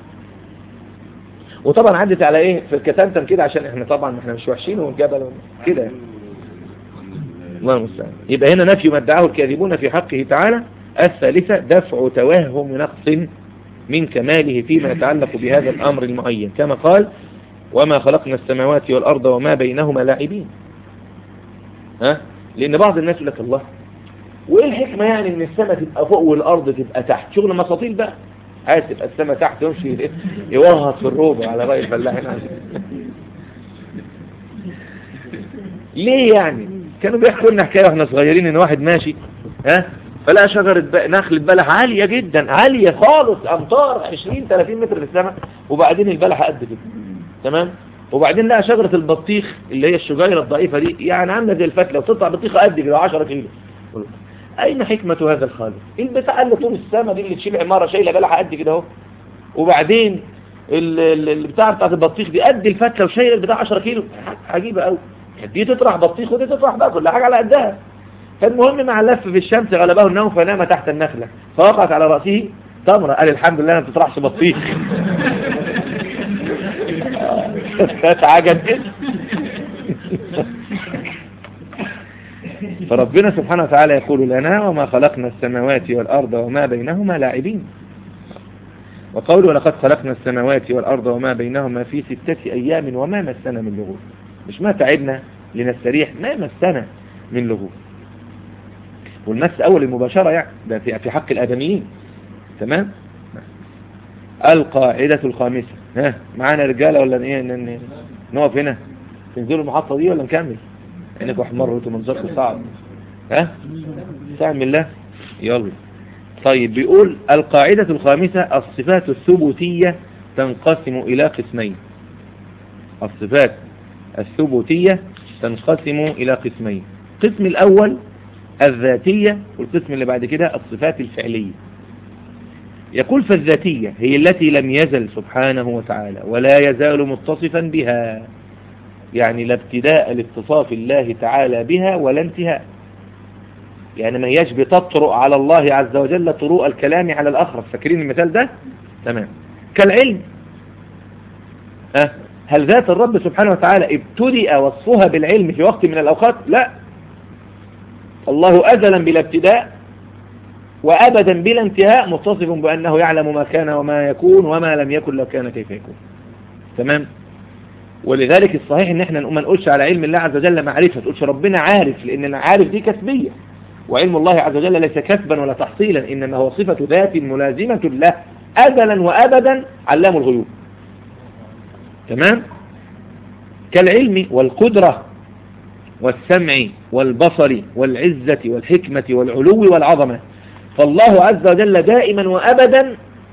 وطبعا عدت على ايه في الكتانتم كده، عشان احنا طبعا احنا مش وحشين والجبل كده. الله المستعان. يبقى هنا نفي ما ادعاه الكاذبون في حقه تعالى. الثالثة دفع توهم نقص من كماله فيما يتعلق بهذا الأمر المعين، كما قال وما خلقنا السماوات والأرض وما بينهما لاعبين. ها؟ لأن بعض الناس يقول لك الله وإيه الحكمة يعني إن السماء تبقى فوق والأرض تبقى تحت؟ شغل مساطيل بقى، عايز تبقى السماء تحت يمشي يوهط في الروضة على رأي الفلاحين. ليه يعني؟ كانوا بيحكوا لنا حكايه واحنا صغيرين ان واحد ماشي ها فلقى شجره نخل بلح عاليه جدا، عاليه خالص، امتار عشرين ثلاثين متر في السماء، وبعدين البلح قد كده. تمام؟ وبعدين لقى شجره البطيخ اللي هي الشجيره الضعيفه دي يعني عامله زي الفتله وتطلع بطيخه قد كده عشرة كيلو. اين حكمه هذا الخالق؟ البتاع اللي طول السماء دي اللي تشيل عماره شايله بلح قد كده اهو، وبعدين البتاع بتاعت البطيخ دي قد الفتله وشايله البتاع عشرة كيلو. عجيبه قوي، دي تطرح بطيخ ودي تطرح بقى كل حاجة على قدها. فالمهم مع اللف في الشمس غلبه النوم فنام تحت النخلة فوقعت على رأسه تمرة، قال الحمد لله ما بتطرحش بطيخ. كانت عجب. فربنا سبحانه وتعالى يقول لنا وما خلقنا السماوات والأرض وما بينهما لاعبين. وقوله ولقد خلقنا السماوات والأرض وما بينهما في ستة أيام وما مسنا من لغوب. مش ما تعبنا لنستريح، ما مسنا من لغوب. والمس أول المباشرة يعني ده في حق الآدميين. تمام؟ القاعدة الخامسة. ها معانا رجالة ولا ايه؟ نقف هنا تنزلوا المحطة دي ولا نكمل؟ عينك احمر وانتم منظركم صعب. ها سلام الله. يلا طيب، بيقول القاعدة الخامسة الصفات الثبوتية تنقسم إلى قسمين. الصفات الثبوتية تنقسم إلى قسمين. القسم الأول الذاتية، والقسم اللي بعد كده الصفات الفعلية. يقول فالذاتية هي التي لم يزل سبحانه وتعالى ولا يزال متصفا بها، يعني لا ابتداء لاتصاف الله تعالى بها ولا انتهاء. يعني ما هياش بتطرق على الله عز وجل طروق الكلام على الأخرس. فاكرين المثال ده؟ تمام. كالعلم، أه؟ هل ذات الرب سبحانه وتعالى ابتدأ وصفها بالعلم في وقت من الأوقات؟ لا، الله أزلا بلا ابتداء وأبدا بلا انتهاء متصف بأنه يعلم ما كان وما يكون وما لم يكن لو كان كيف يكون. تمام؟ ولذلك الصحيح ان احنا ما نقولش على علم الله عز وجل معرفة، تقولش ربنا عارف، لأن العارف دي كسبية، وعلم الله عز وجل ليس كسبا ولا تحصيلا، إنما هو صفة ذات ملازمة له أزلا وأبدا علام الغيوب. تمام؟ كالعلم والقدرة والسمع والبصر والعزة والحكمة والعلو والعظمة. فالله عز وجل دائما وأبدا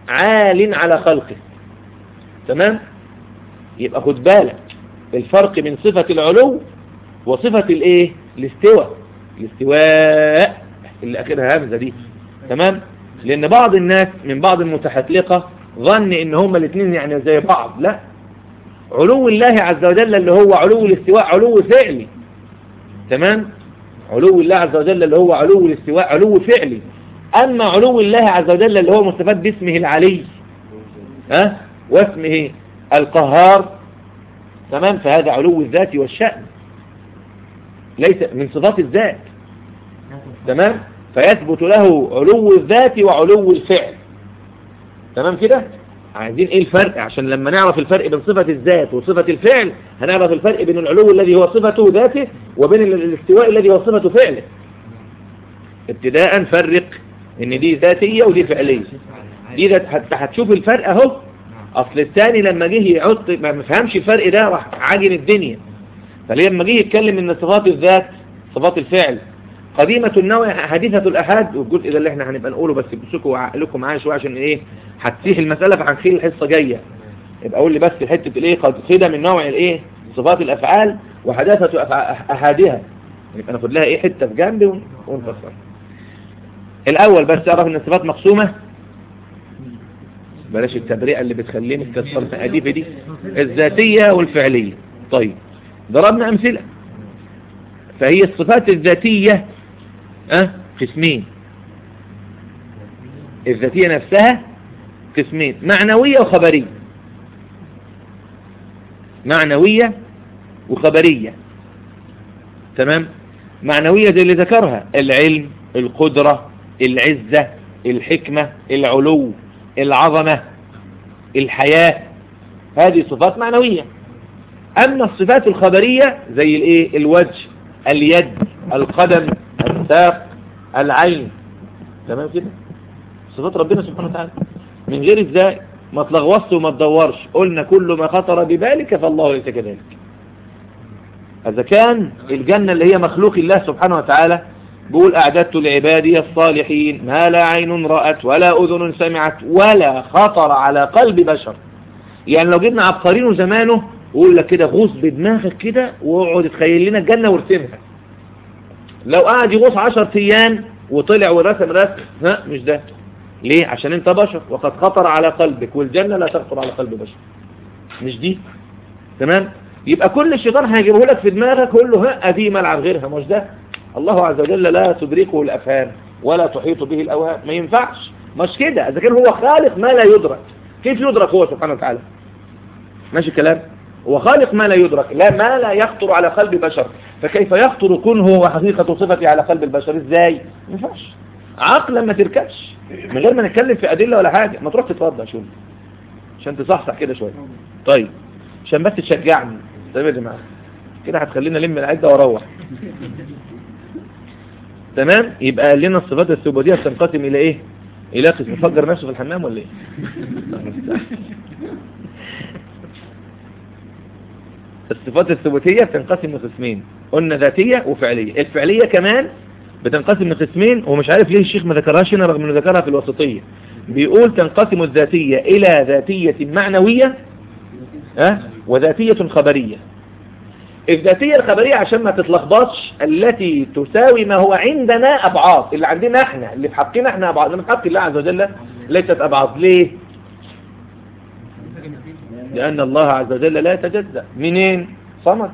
عال على خلقه. تمام؟ يبقى خد بالك الفرق بين صفة العلو وصفة الايه؟ الاستواء. الاستواء اللي اخرها همزة دي. تمام؟ لان بعض الناس من بعض المتحتلقة ظن ان هما الاثنين يعني زي بعض. لا، علو الله عز وجل اللي هو علو الاستواء علو فعلي. تمام؟ علو الله عز وجل اللي هو علو الاستواء علو فعلي. اما علو الله عز وجل اللي هو مستفاد باسمه العلي ها واسمه القهار، تمام، فهذا علو الذات والشأن ليس من صفات الذات. تمام؟ فيثبت له علو الذات وعلو الفعل. تمام كده؟ عايزين ايه الفرق؟ عشان لما نعرف الفرق بين صفة الذات وصفة الفعل هنعرف الفرق بين العلو الذي هو صفته ذاته وبين الاستواء الذي هو صفته فعله. ابتداء فرق ان دي ذاتية ودي فعلية. دي ذات حتى هتشوف الفرق اهو. اصل الثاني لما جه يحط ما فهمش الفرق ده راح عاجن الدنيا. فلما جه يتكلم ان صفات الذات صفات الفعل قديمة النوع حديثة الأحد، والجزء ده اللي احنا هنبقى نقوله بس بسكوا وعقلكم معايا شوية عشان ايه هتسيح المسألة فهنخيل الحصة جاية. يبقى قول لي بس حتة الايه قديمة من نوع الايه صفات الأفعال وحداثة أحادها، يبقى ناخد لها ايه حتة في جنب ونفسر. الأول بس اعرف ان الصفات مقسومة، بلاش التبرئة اللي بتخليني تكسر مقاديف دي، الذاتية والفعلية. طيب ضربنا أمثلة. فهي الصفات الذاتية أه؟ قسمين. الذاتية نفسها قسمين، معنوية وخبرية. معنوية وخبرية. تمام؟ معنوية زي اللي ذكرها العلم، القدرة، العزة، الحكمة، العلو، العظمة، الحياة، هذه صفات معنوية. أما الصفات الخبرية زي الايه الوجه، اليد، القدم، الساق، العين. تمام كده؟ صفات ربنا سبحانه وتعالى من غير ازاي ما تلغوصش وما تدورش. قلنا كل ما خطر ببالك فالله ليس كذلك. إذا كان الجنة اللي هي مخلوق الله سبحانه وتعالى بيقول أعددت لعبادي الصالحين ما لا عين رأت ولا أذن سمعت ولا خطر على قلب بشر. يعني لو جبنا عبقرين وزمانه وقول لك كده غوص بدماغك كده واقعد تخيل لنا الجنة وارسمها. لو قاعد يغوص عشر ايام وطلع ورسم رسم ها مش ده. ليه؟ عشان انت بشر وقد خطر على قلبك، والجنة لا تخطر على قلب بشر. مش دي. تمام؟ يبقى كل الشيطان هيجيبه لك في دماغك قول له ها ادي ملعب غيرها. مش ده. الله عز وجل لا تدركه الافهام ولا تحيط به الاوهام. ما ينفعش. مش كده. اذا كان هو خالق ما لا يدرك كيف يدرك هو سبحانه وتعالى؟ ماشي الكلام؟ هو خالق ما لا يدرك، لا ما لا يخطر على قلب بشر، فكيف يخطر كنه وحقيقة صفتي على قلب البشر؟ ازاي؟ ما ينفعش. عقلا ما تركبش من غير ما نتكلم في أدلة ولا حاجة. ما تروح تتوضى شو عشان تصحصح كده شوية. طيب عشان بس تشجعني. طيب يا جماعة كده هتخلينا لم العدة واروح. تمام؟ يبقى قال لنا الصفات الثبوتية بتنقسم الى ايه؟ الى قسم. فجر نفسه في الحمام ولا ايه؟ الصفات الثبوتية بتنقسم لقسمين، قلنا ذاتية وفعلية. الفعلية كمان بتنقسم لقسمين، ومش عارف ليه الشيخ ما ذكرهاش هنا رغم انه ذكرها في الوسطية. بيقول تنقسم الذاتية إلى ذاتية معنوية أه؟ وذاتية خبرية. الذاتية الخبرية عشان ما تتلخبطش التي تساوي ما هو عندنا أبعاد، اللي عندنا احنا اللي في حقنا احنا أبعاد، لما حق الله عز وجل ليست أبعاد. ليه؟ لأن الله عز وجل لا يتجزأ. منين؟ صمد.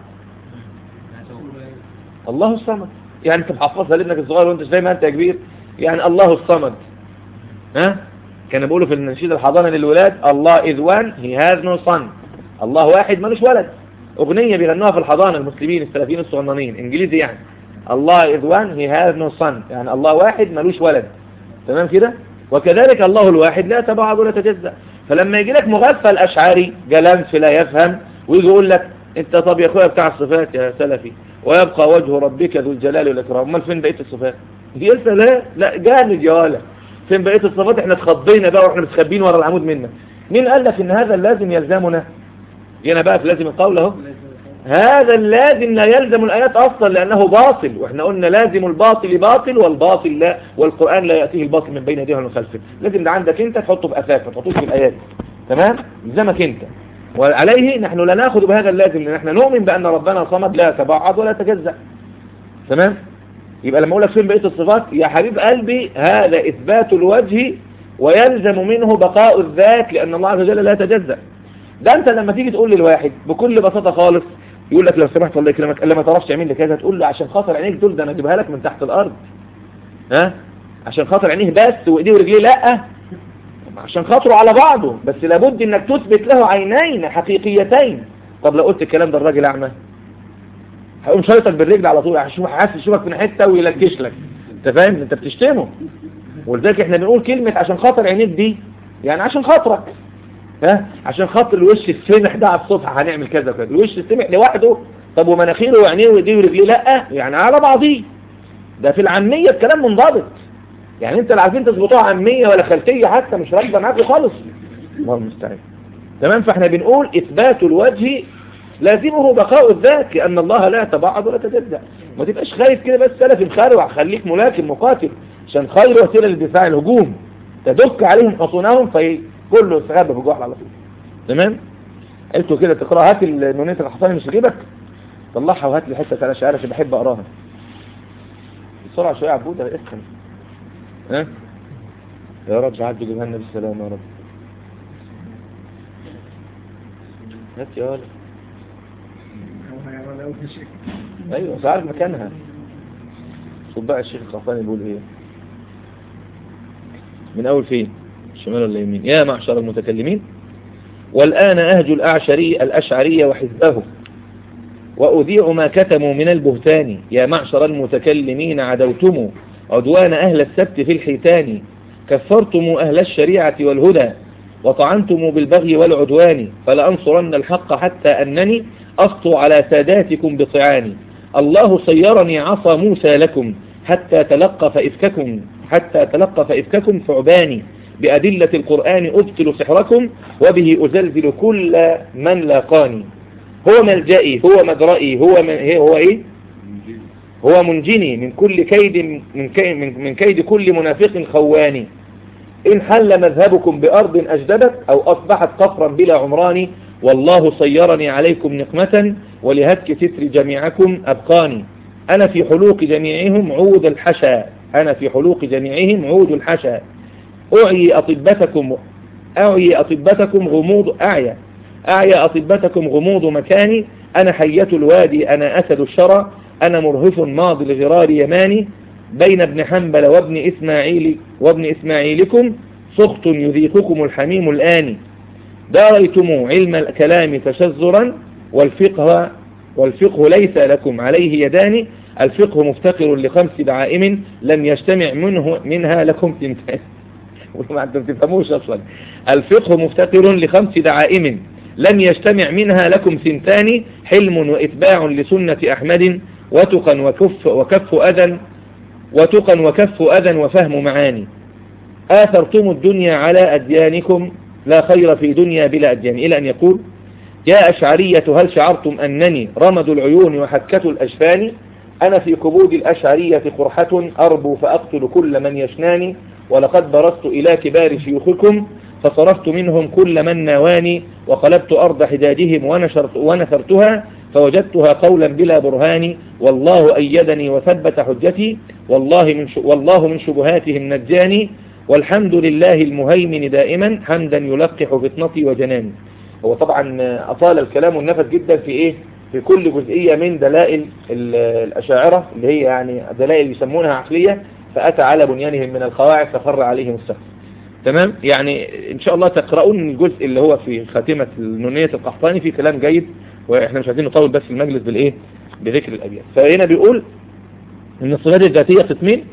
الله الصمد. يعني انت محفظها لابنك الصغير وانت زي ما انت يا كبير. يعني الله الصمد. ها؟ كانوا بيقولوا في النشيد الحضانة للولاد الله is one he has no son. الله واحد ملوش ولد. أغنية بيغنوها في الحضانة المسلمين السلفيين الصغننين انجليزي يعني. الله is one he has no son. يعني الله واحد ملوش ولد. تمام كده؟ وكذلك الله الواحد لا يتبعض ولا يتجزأ. فلما يجي لك مغفل أشعري جلنس لا يفهم ويجي يقول لك انت طب يا اخويا بتاع الصفات يا سلفي ويبقى وجه ربك ذو الجلال والإكرام، امال فين بقية الصفات؟ قلت لا لا جامد يا ولا فين بقية الصفات؟ احنا اتخضينا بقى واحنا متخبين ورا العمود منا. مين قال لك ان هذا لازم يلزمنا؟ جينا بقى في لازم القول اهو. هذا اللازم لا يلزم الآيات أصلا لأنه باطل، وإحنا قلنا لازم الباطل باطل والباطل لا، والقرآن لا يأتيه الباطل من بين يديه ومن خلفه. لازم ده عندك أنت تحطه في أساس، ما تحطوش في الآيات. تمام؟ يلزمك أنت. وعليه نحن لا نأخذ بهذا اللازم، لأن نحن نؤمن بأن ربنا صمد لا يتبعض ولا يتجزأ. تمام؟ يبقى لما أقول لك فين بقية الصفات يا حبيب قلبي، هذا إثبات الوجه ويلزم منه بقاء الذات، لأن الله عز وجل لا يتجزأ. ده أنت لما تيجي تقول للواحد بكل بساطة خالص، يقول لك لو سمحت الله يكرمك قال ما تعرفش تعمل لي كذا، تقول له عشان خاطر عينيك دول ده انا اجيبها لك من تحت الارض. ها؟ عشان خاطر عينيه بس وايديه ورجليه لا، عشان خاطره على بعضه، بس لابد انك تثبت له عينين حقيقيتين. طب لو قلت الكلام ده الراجل اعمى هيقوم شايطك بالرجل على طول، هيشوف حاسس يشوفك من حته ويلكش لك. انت فاهم؟ انت بتشتمه. ولذلك احنا بنقول كلمه عشان خاطر عينيك دي يعني عشان خاطرك، ها؟ عشان خاطر الوش السمح ده على الصبح هنعمل كذا وكذا، الوش السمح لوحده. طب ومناخيره وعينيه وايديه ورجليه لا، يعني على بعضيه. ده في العاميه الكلام منضبط، يعني انت لا عارفين تظبطوها عاميه ولا خلفيه حتى، مش راكبه معاكم خالص. الله المستعان. تمام؟ فاحنا بنقول اثبات الوجه لازمه بقاء الذات، لان الله لا يتبعض ولا يتجزأ. ما تبقاش خايف كده بس سلف الخارع، خليك ملاكم مقاتل، عشان خير وسيله للدفاع الهجوم، تدك عليهم حصونهم في كله استغابة بجوح على طول. تمام؟ قلتوا كده تقرأ، هات النونية القحطاني مش جيبك طلعها وهات لي حتة على شعر عشان بحب اقراها بسرعة شوية. عبودة اسخن. ها؟ يا رب عدوا جبها لنا بالسلام يا رب. هات يا ولد. ايوه مش عارف مكانها. شوف بقى الشيخ القحطاني بيقول ايه من اول فين؟ الشمال ولا اليمين؟ يا معشر المتكلمين، والآن أهج الأعشري الأشعري وحزبه وأذيع ما كتموا من البهتان. يا معشر المتكلمين عدوتم عدوان أهل السبت في الحيتان، كفرتم أهل الشريعة والهدى وطعنتم بالبغي والعدوان، فلأنصرن الحق حتى أنني أسطو على ساداتكم بطعاني. الله صيرني عصا موسى لكم حتى تلقف إفككم حتى تلقف إفككم ثعباني، بأدلة القرآن أبطل سحركم وبه أزلزل كل من لاقاني. هو ملجئي هو مدرئي هو من هو إيه هو منجني من كل كيد من كيد, من كيد كل منافق خواني. إن حل مذهبكم بأرض أجدبت أو أصبحت قفرا بلا عمران، والله صيرني عليكم نقمة ولهتك ستر جميعكم أبقاني. أنا في حلوق جميعهم عود الحشا أنا في حلوق جميعهم عود الحشا أعي أطبتكم أعي أطبتكم غموض أعيا أعيا أطبتكم غموض مكاني. أنا حية الوادي أنا أسد الشرى أنا مرهف ماضي الغرار يماني. بين ابن حنبل وابن إسماعيل وابن إسماعيلكم سخط يذيقكم الحميم الآن. داريتم علم الكلام تشذرا والفقه والفقه ليس لكم عليه يدان. الفقه مفتقر لخمس دعائم لم يجتمع منه منها لكم تمثال. ما انتم تفهموش اصلا. الفقه مفتقر لخمس دعائم لم يجتمع منها لكم ثنتان. حلم واتباع لسنة احمد وتقا وكف وكف اذى وتقا وكف اذى وفهم معاني. آثرتم الدنيا على أديانكم لا خير في دنيا بلا أديان. إلى أن يقول يا أشعرية هل شعرتم أنني رمد العيون وحكة الأجفان. أنا في كبود الأشعرية قرحة أربو فأقتل كل من يشناني. ولقد برزت إلى كبار شيوخكم فصرفت منهم كل من ناواني. وقلبت أرض حجاجهم ونشرت ونثرتها فوجدتها قولا بلا برهان. والله أيدني وثبت حجتي والله من والله من شبهاتهم نجاني. والحمد لله المهيمن دائما حمدا يلقح فطنتي وجناني. هو طبعا أطال الكلام والنفذ جدا في إيه في كل جزئية من دلائل الأشاعرة اللي هي يعني دلائل يسمونها عقلية، فأتى على بنيانهم من القواعد فخر عليهم السقف. تمام؟ يعني إن شاء الله تقرؤون الجزء اللي هو في خاتمة النونية القحطاني في كلام جيد، وإحنا مش عايزين نطول بس المجلس بالإيه بذكر الأبيات. فهنا بيقول إن الصفات الذاتية قسمين،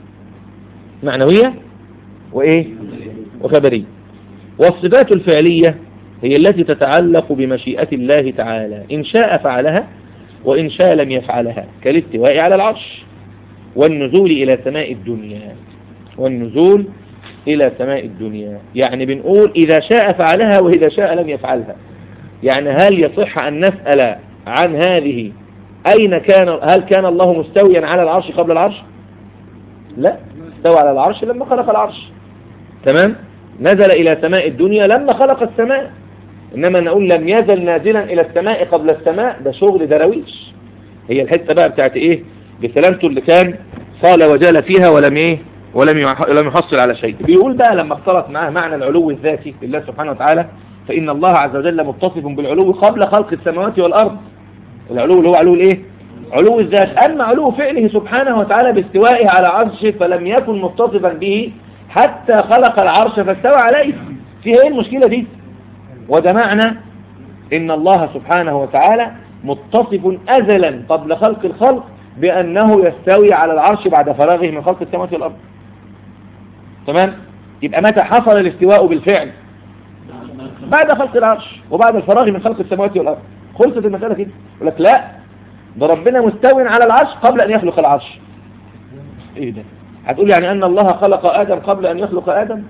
معنوية وإيه وخبرية. والصفات الفعلية هي التي تتعلق بمشيئة الله تعالى، إن شاء فعلها وإن شاء لم يفعلها، كالاستواء على العرش والنزول إلى سماء الدنيا والنزول إلى سماء الدنيا. يعني بنقول إذا شاء فعلها وإذا شاء لم يفعلها. يعني هل يصح أن نسأل عن هذه أين كان، هل كان الله مستويا على العرش قبل العرش؟ لا، استوى على العرش لما خلق العرش. تمام؟ نزل إلى سماء الدنيا لما خلق السماء. إنما نقول لم يزل نازلا إلى السماء قبل السماء، ده شغل درويش. هي الحتة بقى بتاعت إيه؟ بسلامته اللي كان صال وجال فيها ولم إيه؟ ولم ولم يحصل على شيء. بيقول بقى لما اختلط معاه معنى العلو الذاتي لله سبحانه وتعالى، فإن الله عز وجل متصف بالعلو قبل خلق السماوات والأرض. العلو اللي هو علو الإيه؟ علو الذات. أما علو فعله سبحانه وتعالى باستوائه على عرشه فلم يكن متصفا به حتى خلق العرش فاستوى عليه. فيها إيه المشكلة دي؟ وده معنى إن الله سبحانه وتعالى متصف أزلا قبل خلق الخلق بأنه يستوي على العرش بعد فراغه من خلق السماوات والأرض. تمام؟ يبقى متى حصل الاستواء بالفعل؟ بعد خلق العرش وبعد الفراغ من خلق السماوات والأرض. خلصت المسألة كده. يقول لك لا، ده ربنا مستوي على العرش قبل أن يخلق العرش. إيه ده؟ هتقول يعني أن الله خلق آدم قبل أن يخلق آدم؟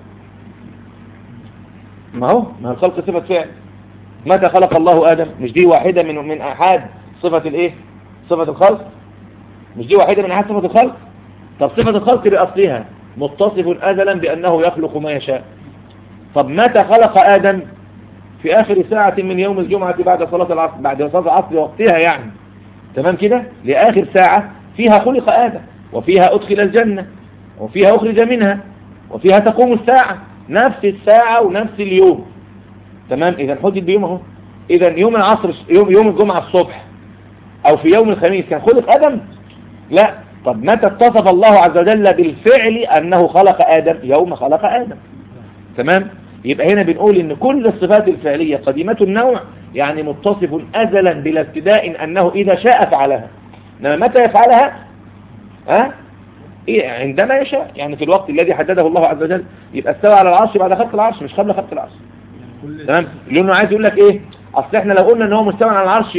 ما هو ما هو الخلق صفة فعل. متى خلق الله آدم؟ مش دي واحدة من من أحد صفة الإيه؟ صفة الخلق. مش دي واحدة من أحد صفة الخلق. طب صفة الخلق بأصلها متصف أزلا بأنه يخلق ما يشاء. طب متى خلق آدم؟ في آخر ساعة من يوم الجمعة بعد صلاة العصر، بعد صلاة العصر وقتها يعني. تمام كده؟ لآخر ساعة فيها خلق آدم، وفيها أدخل الجنة، وفيها أخرج منها، وفيها تقوم الساعة. نفس الساعة ونفس اليوم. تمام؟ إذا حدد بيوم اهو. إذا يوم العصر، يوم يوم الجمعة الصبح أو في يوم الخميس كان خلق آدم؟ لا. طب متى اتصف الله عز وجل بالفعل أنه خلق آدم؟ يوم خلق آدم. تمام؟ يبقى هنا بنقول إن كل الصفات الفعلية قديمة النوع، يعني متصف أزلا بلا ابتداء أنه إذا شاء فعلها. إنما متى يفعلها؟ ها؟ إيه؟ عندما يشاء، يعني في الوقت الذي حدده الله عز وجل. يبقى استوى على العرش بعد خلق العرش مش قبل خلق العرش. تمام؟ لأنه عايز يقول لك إيه؟ أصل إحنا لو قلنا إن هو مستوى على العرش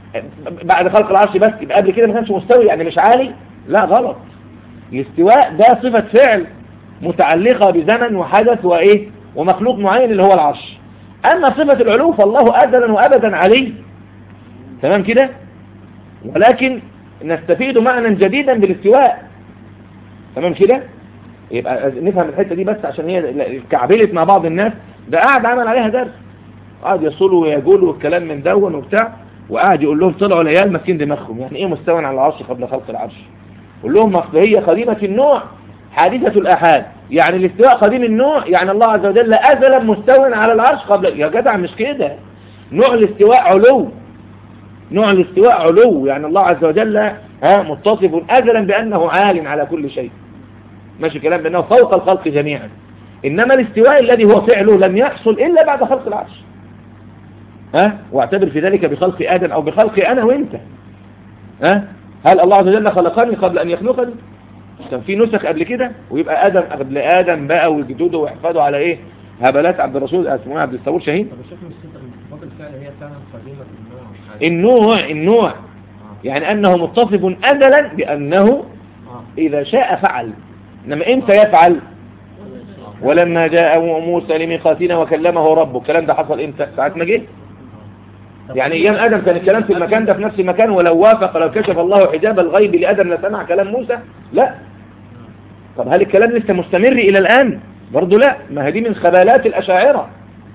بعد خلق العرش بس، يبقى قبل كده ما كانش مستوي، يعني مش عالي. لا، غلط. الاستواء ده صفة فعل متعلقة بزمن وحدث وإيه ومخلوق معين اللي هو العرش. أما صفة العلو فالله أزلا وأبدا عليه. تمام كده؟ ولكن نستفيد معنى جديدا بالاستواء. تمام كده؟ يبقى نفهم الحتة دي بس عشان هي كعبلت مع بعض الناس. ده قاعد عمل عليها درس، قاعد يصلوا ويقولوا والكلام من دون وبتاع، وقاعد يقول لهم طلعوا العيال ماسكين دماغهم. يعني ايه مستوى على العرش قبل خلق العرش؟ قول لهم هي قديمة النوع حادثة الآحاد. يعني الاستواء قديم النوع، يعني الله عز وجل أزلا مستوى على العرش قبل. يا جدع مش كده. نوع الاستواء علو. نوع الاستواء علو، يعني الله عز وجل ها متصف أزلا بأنه عال على كل شيء. ماشي كلام بأنه فوق الخلق جميعا. إنما الاستواء الذي هو فعله لم يحصل إلا بعد خلق العرش. ها؟ واعتبر في ذلك بخلق آدم أو بخلق أنا وإنت. ها؟ هل الله عز وجل خلقني قبل أن يخلقني؟ كان في نسخ قبل كده، ويبقى آدم قبل آدم بقى وجدوده ويحفظوا على إيه؟ هبلات عبد الرسول اسمه عبد الصبور شاهين. طب الشكل الصفات الفعل هي فعلا قديمة النوع. النوع النوع آه. يعني أنه متصف أزلا بأنه آه. إذا شاء فعل. إنما إمتى يفعل؟ ولما جاء موسى لميقاتنا وكلمه ربه. الكلام ده حصل إمتى؟ ساعة ما جه. يعني أيام آدم كان الكلام في المكان ده في نفس المكان، ولو وافق لو كشف الله حجاب الغيب لآدم لسمع كلام موسى؟ لا. طب هل الكلام لسه مستمر إلى الآن؟ برضو لا. ما هذه من خبالات الأشاعرة.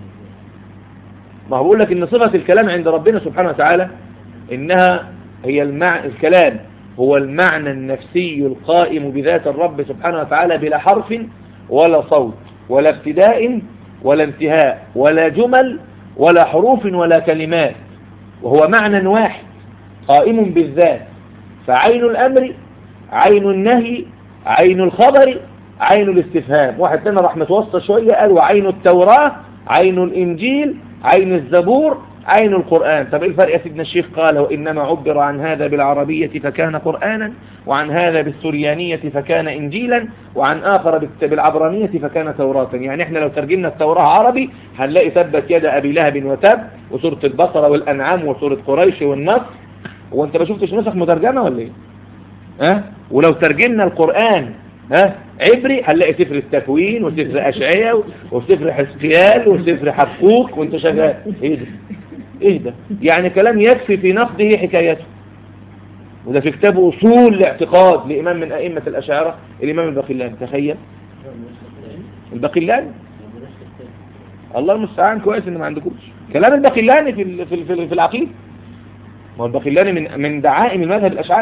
ما هو بقول لك إن صفة الكلام عند ربنا سبحانه وتعالى إنها هي المعنى. الكلام هو المعنى النفسي القائم بذات الرب سبحانه وتعالى بلا حرف ولا صوت ولا ابتداء ولا انتهاء ولا جمل ولا حروف ولا كلمات، وهو معنى واحد قائم بالذات. فعين الأمر، عين النهي، عين الخبر، عين الاستفهام. واحد تاني راح متوسط شوية قال وعين التوراة، عين الإنجيل، عين الزبور، عين القرآن. طب ايه الفرق يا سيدنا الشيخ؟ قال وإنما عبر عن هذا بالعربية فكان قرآنا، وعن هذا بالسريانية فكان إنجيلا، وعن آخر بالعبرانية فكان توراة. يعني احنا لو ترجمنا التوراة عربي هنلاقي تبت يد أبي لهب وتب وسورة البقرة والأنعام وسورة قريش والنصر. وانت ما شفتش نسخ مترجمة ولا ايه؟ ها؟ ولو ترجمنا القرآن ها عبري هنلاقي سفر التكوين وسفر أشعياء وسفر حزقيال وسفر حبقوق وانت شغال. ايه ده؟ ايه ده؟ يعني كلام يكفي في نقده حكايته. وده في كتاب أصول الاعتقاد لإمام من أئمة الأشاعرة الإمام الباقلاني. تخيل الباقلاني، الله المستعان، كويس إن ما عندكوش كلام الباقلاني في ال- في ال- في ال- في العقيدة. ما هو الباقلاني من من دعائم المذهب الأشعري.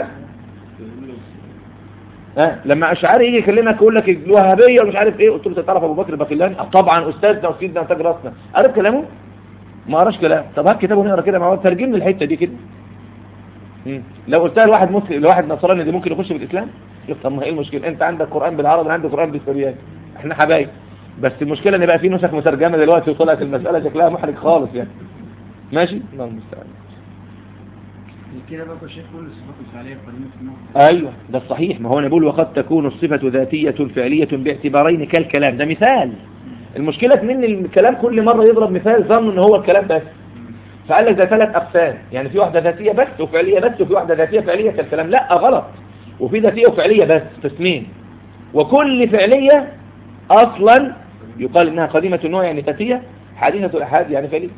ها لما أشعري يجي يكلمك يقول لك الوهابية ومش عارف إيه، قلت له تعرف أبو بكر الباقلاني؟ طبعا أستاذنا وسيدنا وتاج راسنا. قريت كلامه؟ ما قراش كلام. طب هات كتابه ونقرا كده مع بعض، ترجم لي الحتة دي كده. مم. لو قلتها لواحد مسلم لواحد نصراني دي ممكن يخش في الإسلام؟ يقول طب ما ايه المشكلة؟ انت عندك قرآن بالعربي وانا عندي قرآن بالسرياني، احنا حبايب. بس المشكلة ان بقى في نسخ مترجمة دلوقتي وطلعت المسألة شكلها محرج خالص يعني. ماشي؟ الله المستعان. كده بقى الشيخ كل الصفات الفعلية قديمة في النوع. ايوه ده الصحيح. ما هو انا بقول وقد تكون الصفة ذاتية فعلية باعتبارين كالكلام. ده مثال. المشكلة ان الكلام كل مرة يضرب مثال ظن ان هو الكلام بس، فقال لك ده ثلاث أقسام، يعني في واحدة ذاتية بس وفعلية بس، وفي واحدة ذاتية فعلية كالكلام. لا غلط، وفي ذاتية وفعلية بس قسمين، وكل فعلية أصلا يقال إنها قديمة النوع يعني ذاتية، حديثة الأحاد يعني فعلية.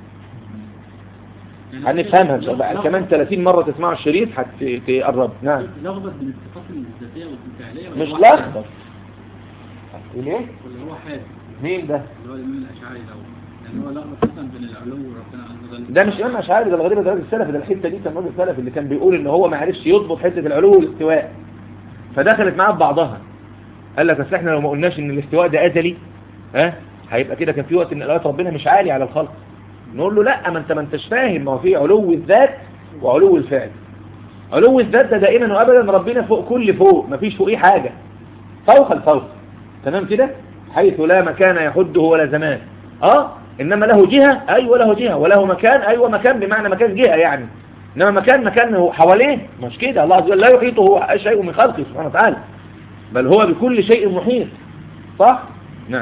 هنفهمها إن شاء الله كمان ثلاثين مرة تسمعوا الشريط هتقرب. نعم لخبط بين الصفات الذاتية والفعلية مش لخبط. ليه؟ ولا هو حاد؟ مين ده؟ اللي هو الإمام الأشعري ده، يعني هو لخبط مثلا بين العلو وربنا عز وجل. ده مش إمام أشعري، ده الغريبة ده راجل السلف. ده الحتة دي كان راجل السلف اللي كان بيقول إن هو ما عرفش يضبط حتة العلو والاستواء، فدخلت معاه ببعضها. قال لك اصل احنا لو ما قلناش ان الاستواء ده ازلي ها هيبقى كده كان في وقت ان الايات ربنا مش عالي على الخلق. نقول له لا، ما انت ما انتش فاهم، ما هو في علو الذات وعلو الفعل. علو الذات ده دائما وابدا ربنا فوق كل فوق، ما فيش فوقيه حاجه، فوق الفوق. تمام كده؟ حيث لا مكان يحده ولا زمان. اه انما له جهه، ايوه له جهه، وله مكان، ايوه مكان بمعنى مكان جهه يعني. انما مكان مكان حواليه مش كده. الله عز وجل لا يحيطه شيء من خلقه سبحانه وتعالى، بل هو بكل شيء محيط. صح؟ نعم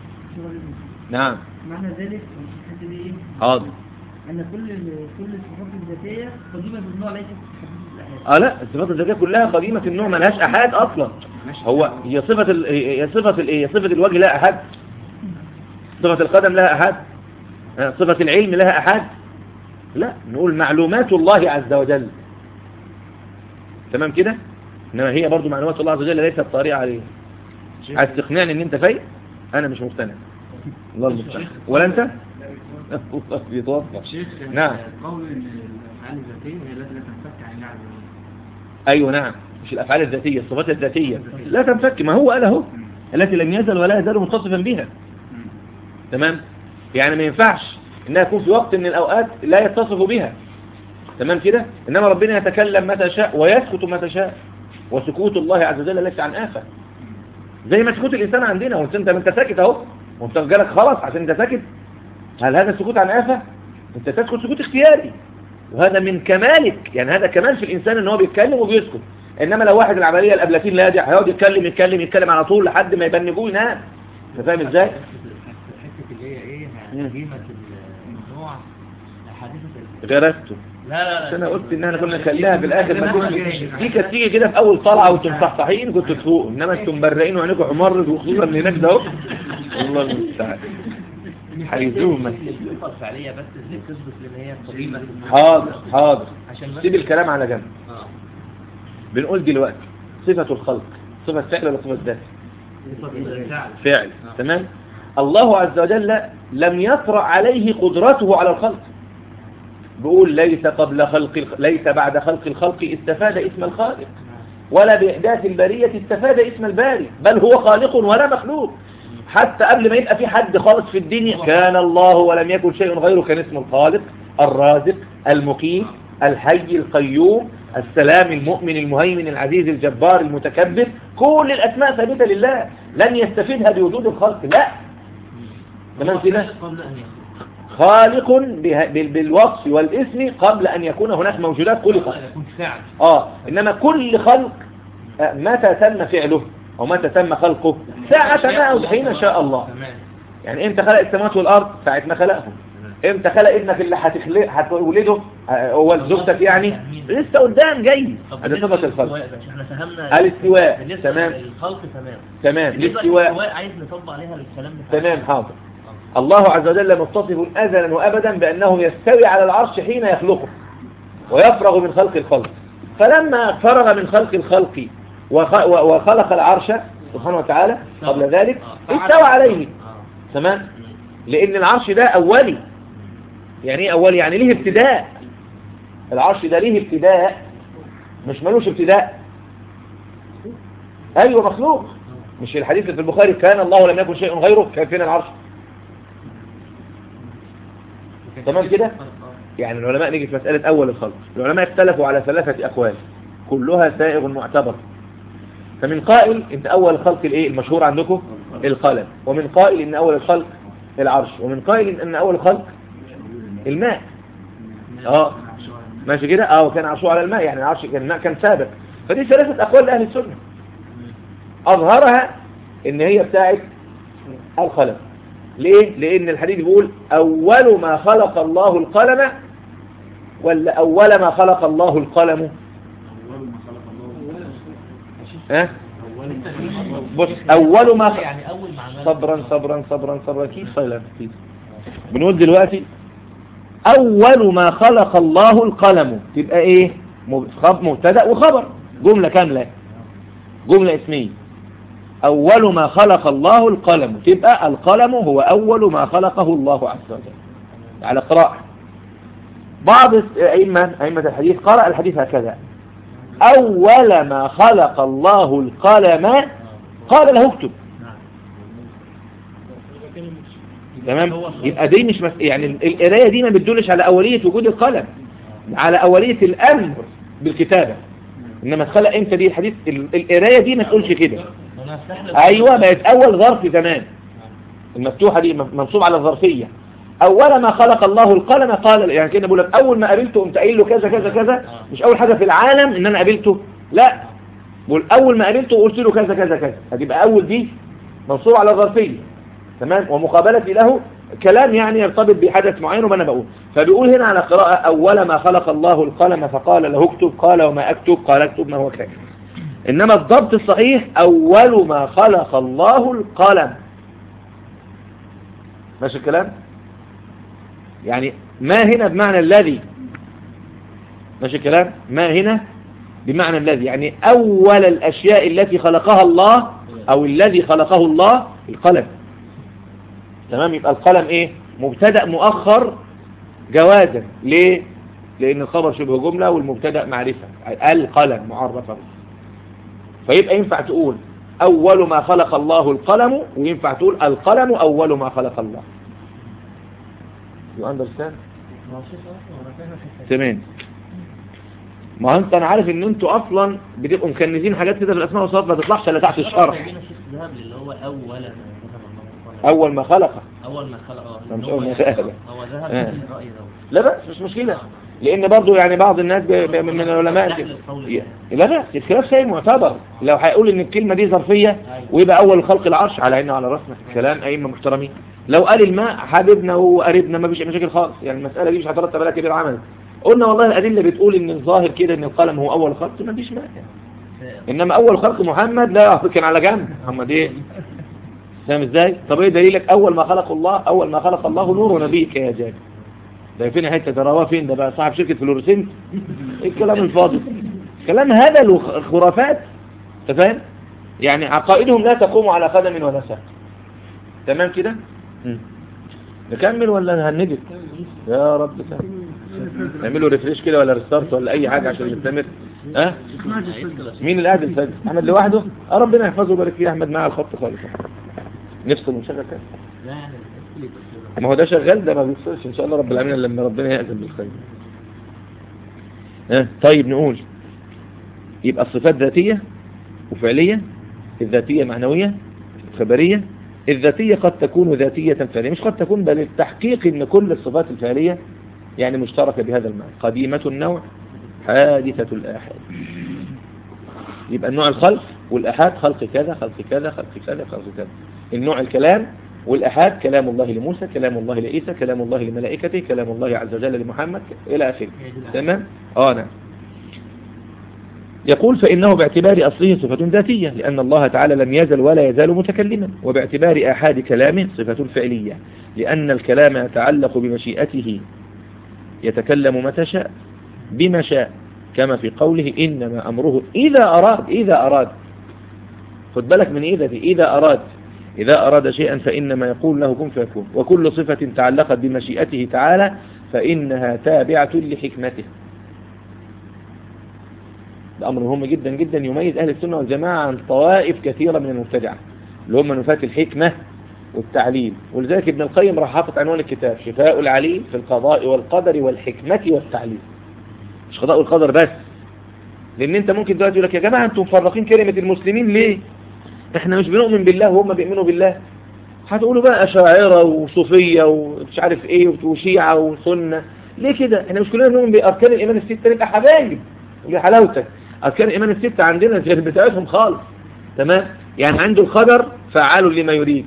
نعم. معنى ذلك الحته دي ايه؟ حاضر. ان كل كل الصفات الذاتيه قديمه بالنوع ليست حديث الاحاد. اه لا، الصفات الذاتيه كلها قديمه النوع، ما لهاش احاد اصلا. هو هي صفه ال... هي صفه الايه؟ هي صفه الوجه لها احاد، صفه القدم لها احاد، صفه العلم لها احاد. لا، نقول معلومات الله عز وجل. تمام كده؟ انما هي برضو معلومات الله عز وجل ليست طارئه عليه. عايز تقنعني ان انت فايق؟ انا مش مقتنع. الله المستعان. ولا انت؟ الله بيتوفى. نعم. قول ان الافعال الذاتيه هي التي لا تنفك عن الله عز وجل. ايوه نعم، مش الافعال الذاتيه، الصفات الذاتيه لا تنفك. ما هو قال اهو التي لم يزل ولا يزال متصفا بها. تمام؟ يعني ما ينفعش انها يكون في وقت من الاوقات لا يتصف بها. تمام كده؟ انما ربنا يتكلم متى شاء ويسكت متى شاء، وسكوت الله عز وجل ليس عن آفة. زي ما سكوت الإنسان عندنا، وانت انت ساكت اهو، وانت جالك خلاص عشان انت ساكت. هل هذا السكوت عن آفة؟ انت تسكت سكوت اختياري، وهذا من كمالك. يعني هذا كمال في الإنسان ان هو بيتكلم وبيسكت. انما لو واحد العملية الأبلاتين لا يدع هيقعد يتكلم يتكلم يتكلم على طول لحد ما يبنجوه ينام. انت فاهم ازاي؟ الحته اللي هي ايه قيمه النوع حادثه غرسته. لا لا لا انا قلت ان احنا كنا نخليها في الاخر، ما كنتش دي كانت تيجي كده في اول طلعه وانتم مصحصحين كنتوا تفوقوا، انما انتم مبرقين وعينكم حمر، وخصوصا من هناك ده اهو. الله المستعان. حيزومه الصفه الفعليه بس اللي تثبت ان هي قديمه. حاضر حاضر، سيب الكلام على جنب. بنقول دلوقتي صفه الخلق صفه فعل ولا صفه ذات؟ فعل. تمام. الله عز وجل لم يطرأ عليه قدرته على الخلق. بيقول ليس قبل خلق ليس بعد خلق الخلق استفاد اسم الخالق، ولا بإحداث البرية استفاد اسم الباري، بل هو خالق ولا مخلوق. حتى قبل ما يبقى في حد خالص في الدنيا كان الله ولم يكن شيء غيره، كان اسم الخالق الرازق المقيم الحي القيوم السلام المؤمن المهيمن العزيز الجبار المتكبر. كل الأسماء ثابتة لله، لن يستفيدها بوجود الخلق. لا، تمام كده؟ خالق بالوصف والاسم قبل أن يكون هناك موجودات خلقت. آه إنما كل خلق متى تم فعله أو متى تم خلقه؟ ساعة ما أو حين شاء الله. يعني إمتى خلق السماوات والأرض؟ ساعة ما خلقهم. إمتى خلق ابنك اللي هتخلق هتولده هو زوجتك يعني؟ لسه قدام جاي. هذا صفة الخلق. احنا فهمنا الاستواء. تمام. الخلق تمام. تمام. الاستواء عايز نطبق عليها الكلام ده. تمام حاضر. الله عز وجل متصف أزلا وأبدا بأنه يستوي على العرش حين يخلقه ويفرغ من خلق الخلق. فلما فرغ من خلق الخلق وخلق العرش سبحانه وتعالى قبل ذلك استوى عليه. تمام؟ لأن العرش ده أولي. يعني ايه أولي؟ يعني ليه ابتداء. العرش ده ليه ابتداء، مش ملوش ابتداء. أيوة مخلوق. مش الحديث في البخاري كان الله لم يكن شيء غيره، كان فين العرش؟ تمام كده؟ يعني العلماء نيجي في مسألة أول الخلق، العلماء اختلفوا على ثلاثة أقوال كلها سائغ معتبر. فمن قائل إن أول الخلق الإيه المشهور عندكم القلم، ومن قائل إن أول الخلق العرش، ومن قائل إن أول الخلق الماء. اه ماشي كده؟ اه وكان عرشه على الماء، يعني العرش كان الماء كان سابق. فدي ثلاثة أقوال لأهل السنة، أظهرها إن هي بتاعت القلم. ليه؟ لأن الحديث بيقول أول ما خلق الله القلم، ولا أول ما خلق الله القلم؟ أول ما خلق الله. ها؟ بص أول ما يعني أول ما صبرا صبرا صبرا صبرا كيف صيلا كيف بنقول دلوقتي أول ما خلق الله القلم تبقى إيه؟ مبتدأ وخبر، جملة كاملة، جملة اسمية. أول ما خلق الله القلم تبقى القلم هو أول ما خلقه الله عز وجل على قراءة. بعض أئمة أئمة الحديث قرأ الحديث هكذا: أول ما خلق الله القلم قال له اكتب. تمام؟ يبقى دي مش مس... يعني القراية دي ما بتدلش على أولية وجود القلم، على أولية الأمر بالكتابة. إنما تخلق امتى دي الحديث؟ القراية دي ما تقولش كده. أيوة بقت أول ظرف زمان، المفتوحة دي منصوب على الظرفية. أول ما خلق الله القلم قال، يعني كده بقول لك أول ما قابلته قمت قايل له كذا كذا كذا، مش أول حاجة في العالم إن أنا قابلته، لا، بقول أول ما قابلته قلت له كذا كذا كذا، هتبقى أول دي منصوب على الظرفية. تمام؟ ومقابلتي له كلام يعني يرتبط بحدث معين وما أنا بقول. فبيقول هنا على قراءة أول ما خلق الله القلم فقال له اكتب، قال وما أكتب، قال اكتب ما هو كاتب. إنما الضبط الصحيح أول ما خلق الله القلم. ماشي الكلام؟ يعني ما هنا بمعنى الذي، ماشي الكلام؟ ما هنا بمعنى الذي، يعني أول الأشياء التي خلقها الله أو الذي خلقه الله القلم. تمام؟ يبقى القلم إيه؟ مبتدأ مؤخر جوازا. ليه؟ لأن الخبر شبه جملة والمبتدأ معرفة، القلم معرفة. فيبقى ينفع تقول أول ما خلق الله القلم، وينفع تقول القلم أول ما خلق الله. you understand؟ تمام. ما انت انا عارف ان انتوا اصلا بتبقوا مكنزين حاجات كده في الاسماء والصفات ما تطلعش الا تحت الشرح. اول ما خلق اول ما خلق اه مش اول ما خلق هو ذهب في الراي ده. لا بس مش مشكله، لان برضو يعني بعض الناس من العلماء لا لا الخلاف شيء معتبر. لو هيقول ان الكلمه دي ظرفيه ويبقى اول خلق العرش على عيننا وعلى راسنا، كلام ائمه محترمين. لو قال الماء حبيبنا وقريبنا ما فيش مشاكل خالص، يعني المساله دي مش هترتب عليها كبير عمل. قلنا والله الادله بتقول ان الظاهر كده ان القلم هو اول خلق، ما فيش مانع. انما اول خلق محمد لا كان على جنب. محمد ايه؟ فاهم ازاي؟ طب ايه دليلك؟ اول ما خلق الله اول ما خلق الله نور نبيك يا جابر. ده فين حته تراواه فين؟ ده بقى صاحب شركه فلورسنت. ايه الكلام الفاضي؟ كلام هبل وخرافات. انت فاهم؟ يعني عقائدهم لا تقوم على قدم ولا ساق. تمام كده؟ نكمل ولا نهندك؟ يا رب سلام. نعمله ريفريش كده ولا ريستارت ولا اي حاجه عشان نستمر. ها؟ مين اللي قاعد الفجر؟ احمد لوحده؟ اه ربنا يحفظه ويبارك فيه. احمد معاه الخط خالص. نفصل ونشغل كده. لا ما هو ده شغال، ده ما بيفصلش ان شاء الله رب العالمين لما ربنا يأذن بالخير. ها طيب نقول يبقى الصفات ذاتيه وفعليه. الذاتيه معنويه، خبريه. الذاتيه قد تكون ذاتيه فعليه، مش قد تكون، بل التحقيق ان كل الصفات الفعليه يعني مشتركه بهذا المعنى. قديمه النوع حادثه الآحاد. يبقى النوع الخلق والآحاد، خلق كذا خلق كذا خلق كذا خلق كذا. النوع الكلام والآحاد كلام الله لموسى، كلام الله لعيسى، كلام الله لملائكته، كلام الله عز وجل لمحمد إلى آخره. تمام؟ اه نعم. يقول فإنه باعتبار أصله صفة ذاتية لأن الله تعالى لم يزل ولا يزال متكلما، وباعتبار آحاد كلامه صفة فعلية لأن الكلام يتعلق بمشيئته يتكلم متى شاء بما شاء، كما في قوله إنما أمره إذا أراد. إذا أراد، خد بالك من إذا دي، إذا أراد، إذا أراد شيئا فإنما يقول له كن فيكون. وكل صفة تعلقت بمشيئته تعالى فإنها تابعة لحكمته. ده أمر مهم جدا جدا يميز أهل السنة والجماعة عن طوائف كثيرة من المبتدعة اللي هم نفاة الحكمة والتعليل. ولذلك ابن القيم راح حاطط عنوان الكتاب شفاء العليل في القضاء والقدر والحكمة والتعليل. مش قضاء والقدر بس، لأن أنت ممكن دلوقتي يقول لك يا جماعة أنتم مفرقين كلمة المسلمين ليه؟ إحنا مش بنؤمن بالله وهم بيؤمنوا بالله. هتقولوا بقى أشاعرة وصوفية ومش عارف إيه وشيعة وسنة، ليه كده؟ إحنا مش كلنا بنؤمن بأركان الإيمان الستة، نبقى حبايب ودي حلاوتك. أركان الإيمان الستة عندنا غير بتاعتهم خالص، تمام؟ يعني عنده القدر فعال لما يريد.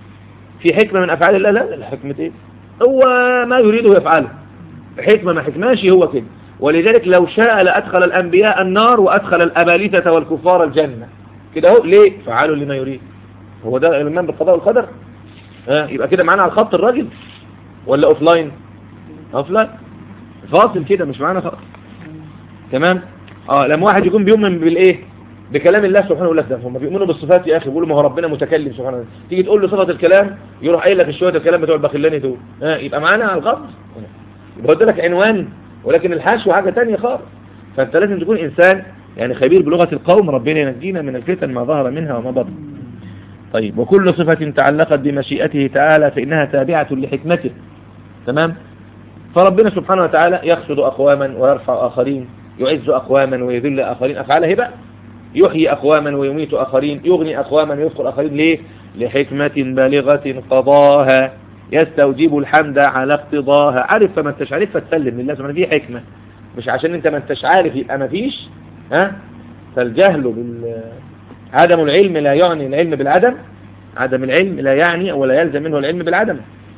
في حكمة من أفعال الله؟ لا لا، حكمة إيه؟ هو ما يريده يفعله، حكمة ما حكماش هو كده. ولذلك لو شاء لأدخل الأنبياء النار وأدخل الأبالثة والكفار الجنة كده اهو. ليه؟ فعال لما يريد. هو ده الإيمان بالقضاء والقدر؟ ها يبقى كده معانا على الخط الراجل ولا أوفلاين؟ أوفلاين فاصل كده، مش معانا خط. تمام؟ اه لما واحد يكون بيؤمن بالايه؟ بكلام الله سبحانه وتعالى. ده هم بيؤمنوا بالصفات يا اخي، بيقولوا ما هو ربنا متكلم سبحانه وتعالى. تيجي تقول له صفه الكلام يروح قايل لك شويه الكلام بتوع البخلاني دول. ها يبقى معانا على الخط. يبقى قلت لك عنوان ولكن الحشو حاجه ثانيه خالص. فانت لازم تكون انسان يعني خبير بلغه القوم، ربنا ينجينا من الفتن ما ظهر منها وما بطن. طيب وكل صفه تعلقت بمشيئته تعالى فانها تابعه لحكمته. تمام؟ فربنا سبحانه وتعالى يخفض اقواما ويرفع اخرين، يعز أقواما ويذل آخرين، أفعاله بقى. يحيي أقواما ويميت آخرين، يغني أقواما ويفقر آخرين. ليه؟ لحكمة بالغة قضاها يستوجب الحمد على اقتضاها. عارف فما انتش عارف فتسلم لله سبحانه. فيه حكمة، مش عشان انت ما انتش عارف يبقى ما فيش. ها؟ فالجهل بال عدم العلم لا يعني العلم بالعدم، عدم العلم لا يعني ولا يلزم منه العلم بالعدم.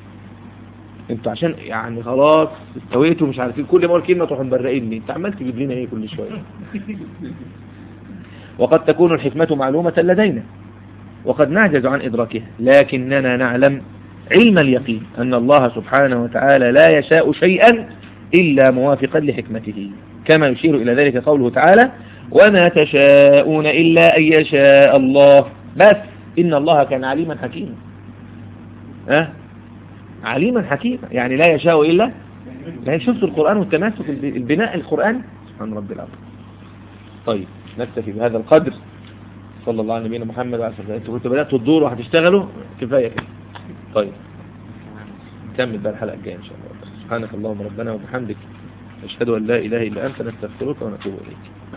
انتوا عشان يعني خلاص استويتوا مش عارفين، كل ما اقول كلمه تروحوا مبرقيني، انت عمال تجيب لنا ايه كل شويه. وقد تكون الحكمه معلومه لدينا وقد نعجز عن ادراكها، لكننا نعلم علم اليقين ان الله سبحانه وتعالى لا يشاء شيئا الا موافقا لحكمته، كما يشير الى ذلك قوله تعالى وما تشاءون الا ان يشاء الله. بس ان الله كان عليما حكيما. ها أه؟ عليما حكيما، يعني لا يشاء إلا. يعني شفت القرآن والتماسك البناء القرآن سبحان رب العظيم. طيب نكتفي بهذا القدر. صلى الله على نبينا محمد وعلى اله. انتوا كنتوا بدأتوا تدوروا وهتشتغلوا كفاية كده. طيب نكمل بقى الحلقة الجاية إن شاء الله. سبحانك اللهم ربنا وبحمدك أشهد أن لا إله إلا أنت نستغفرك ونتوب إليك.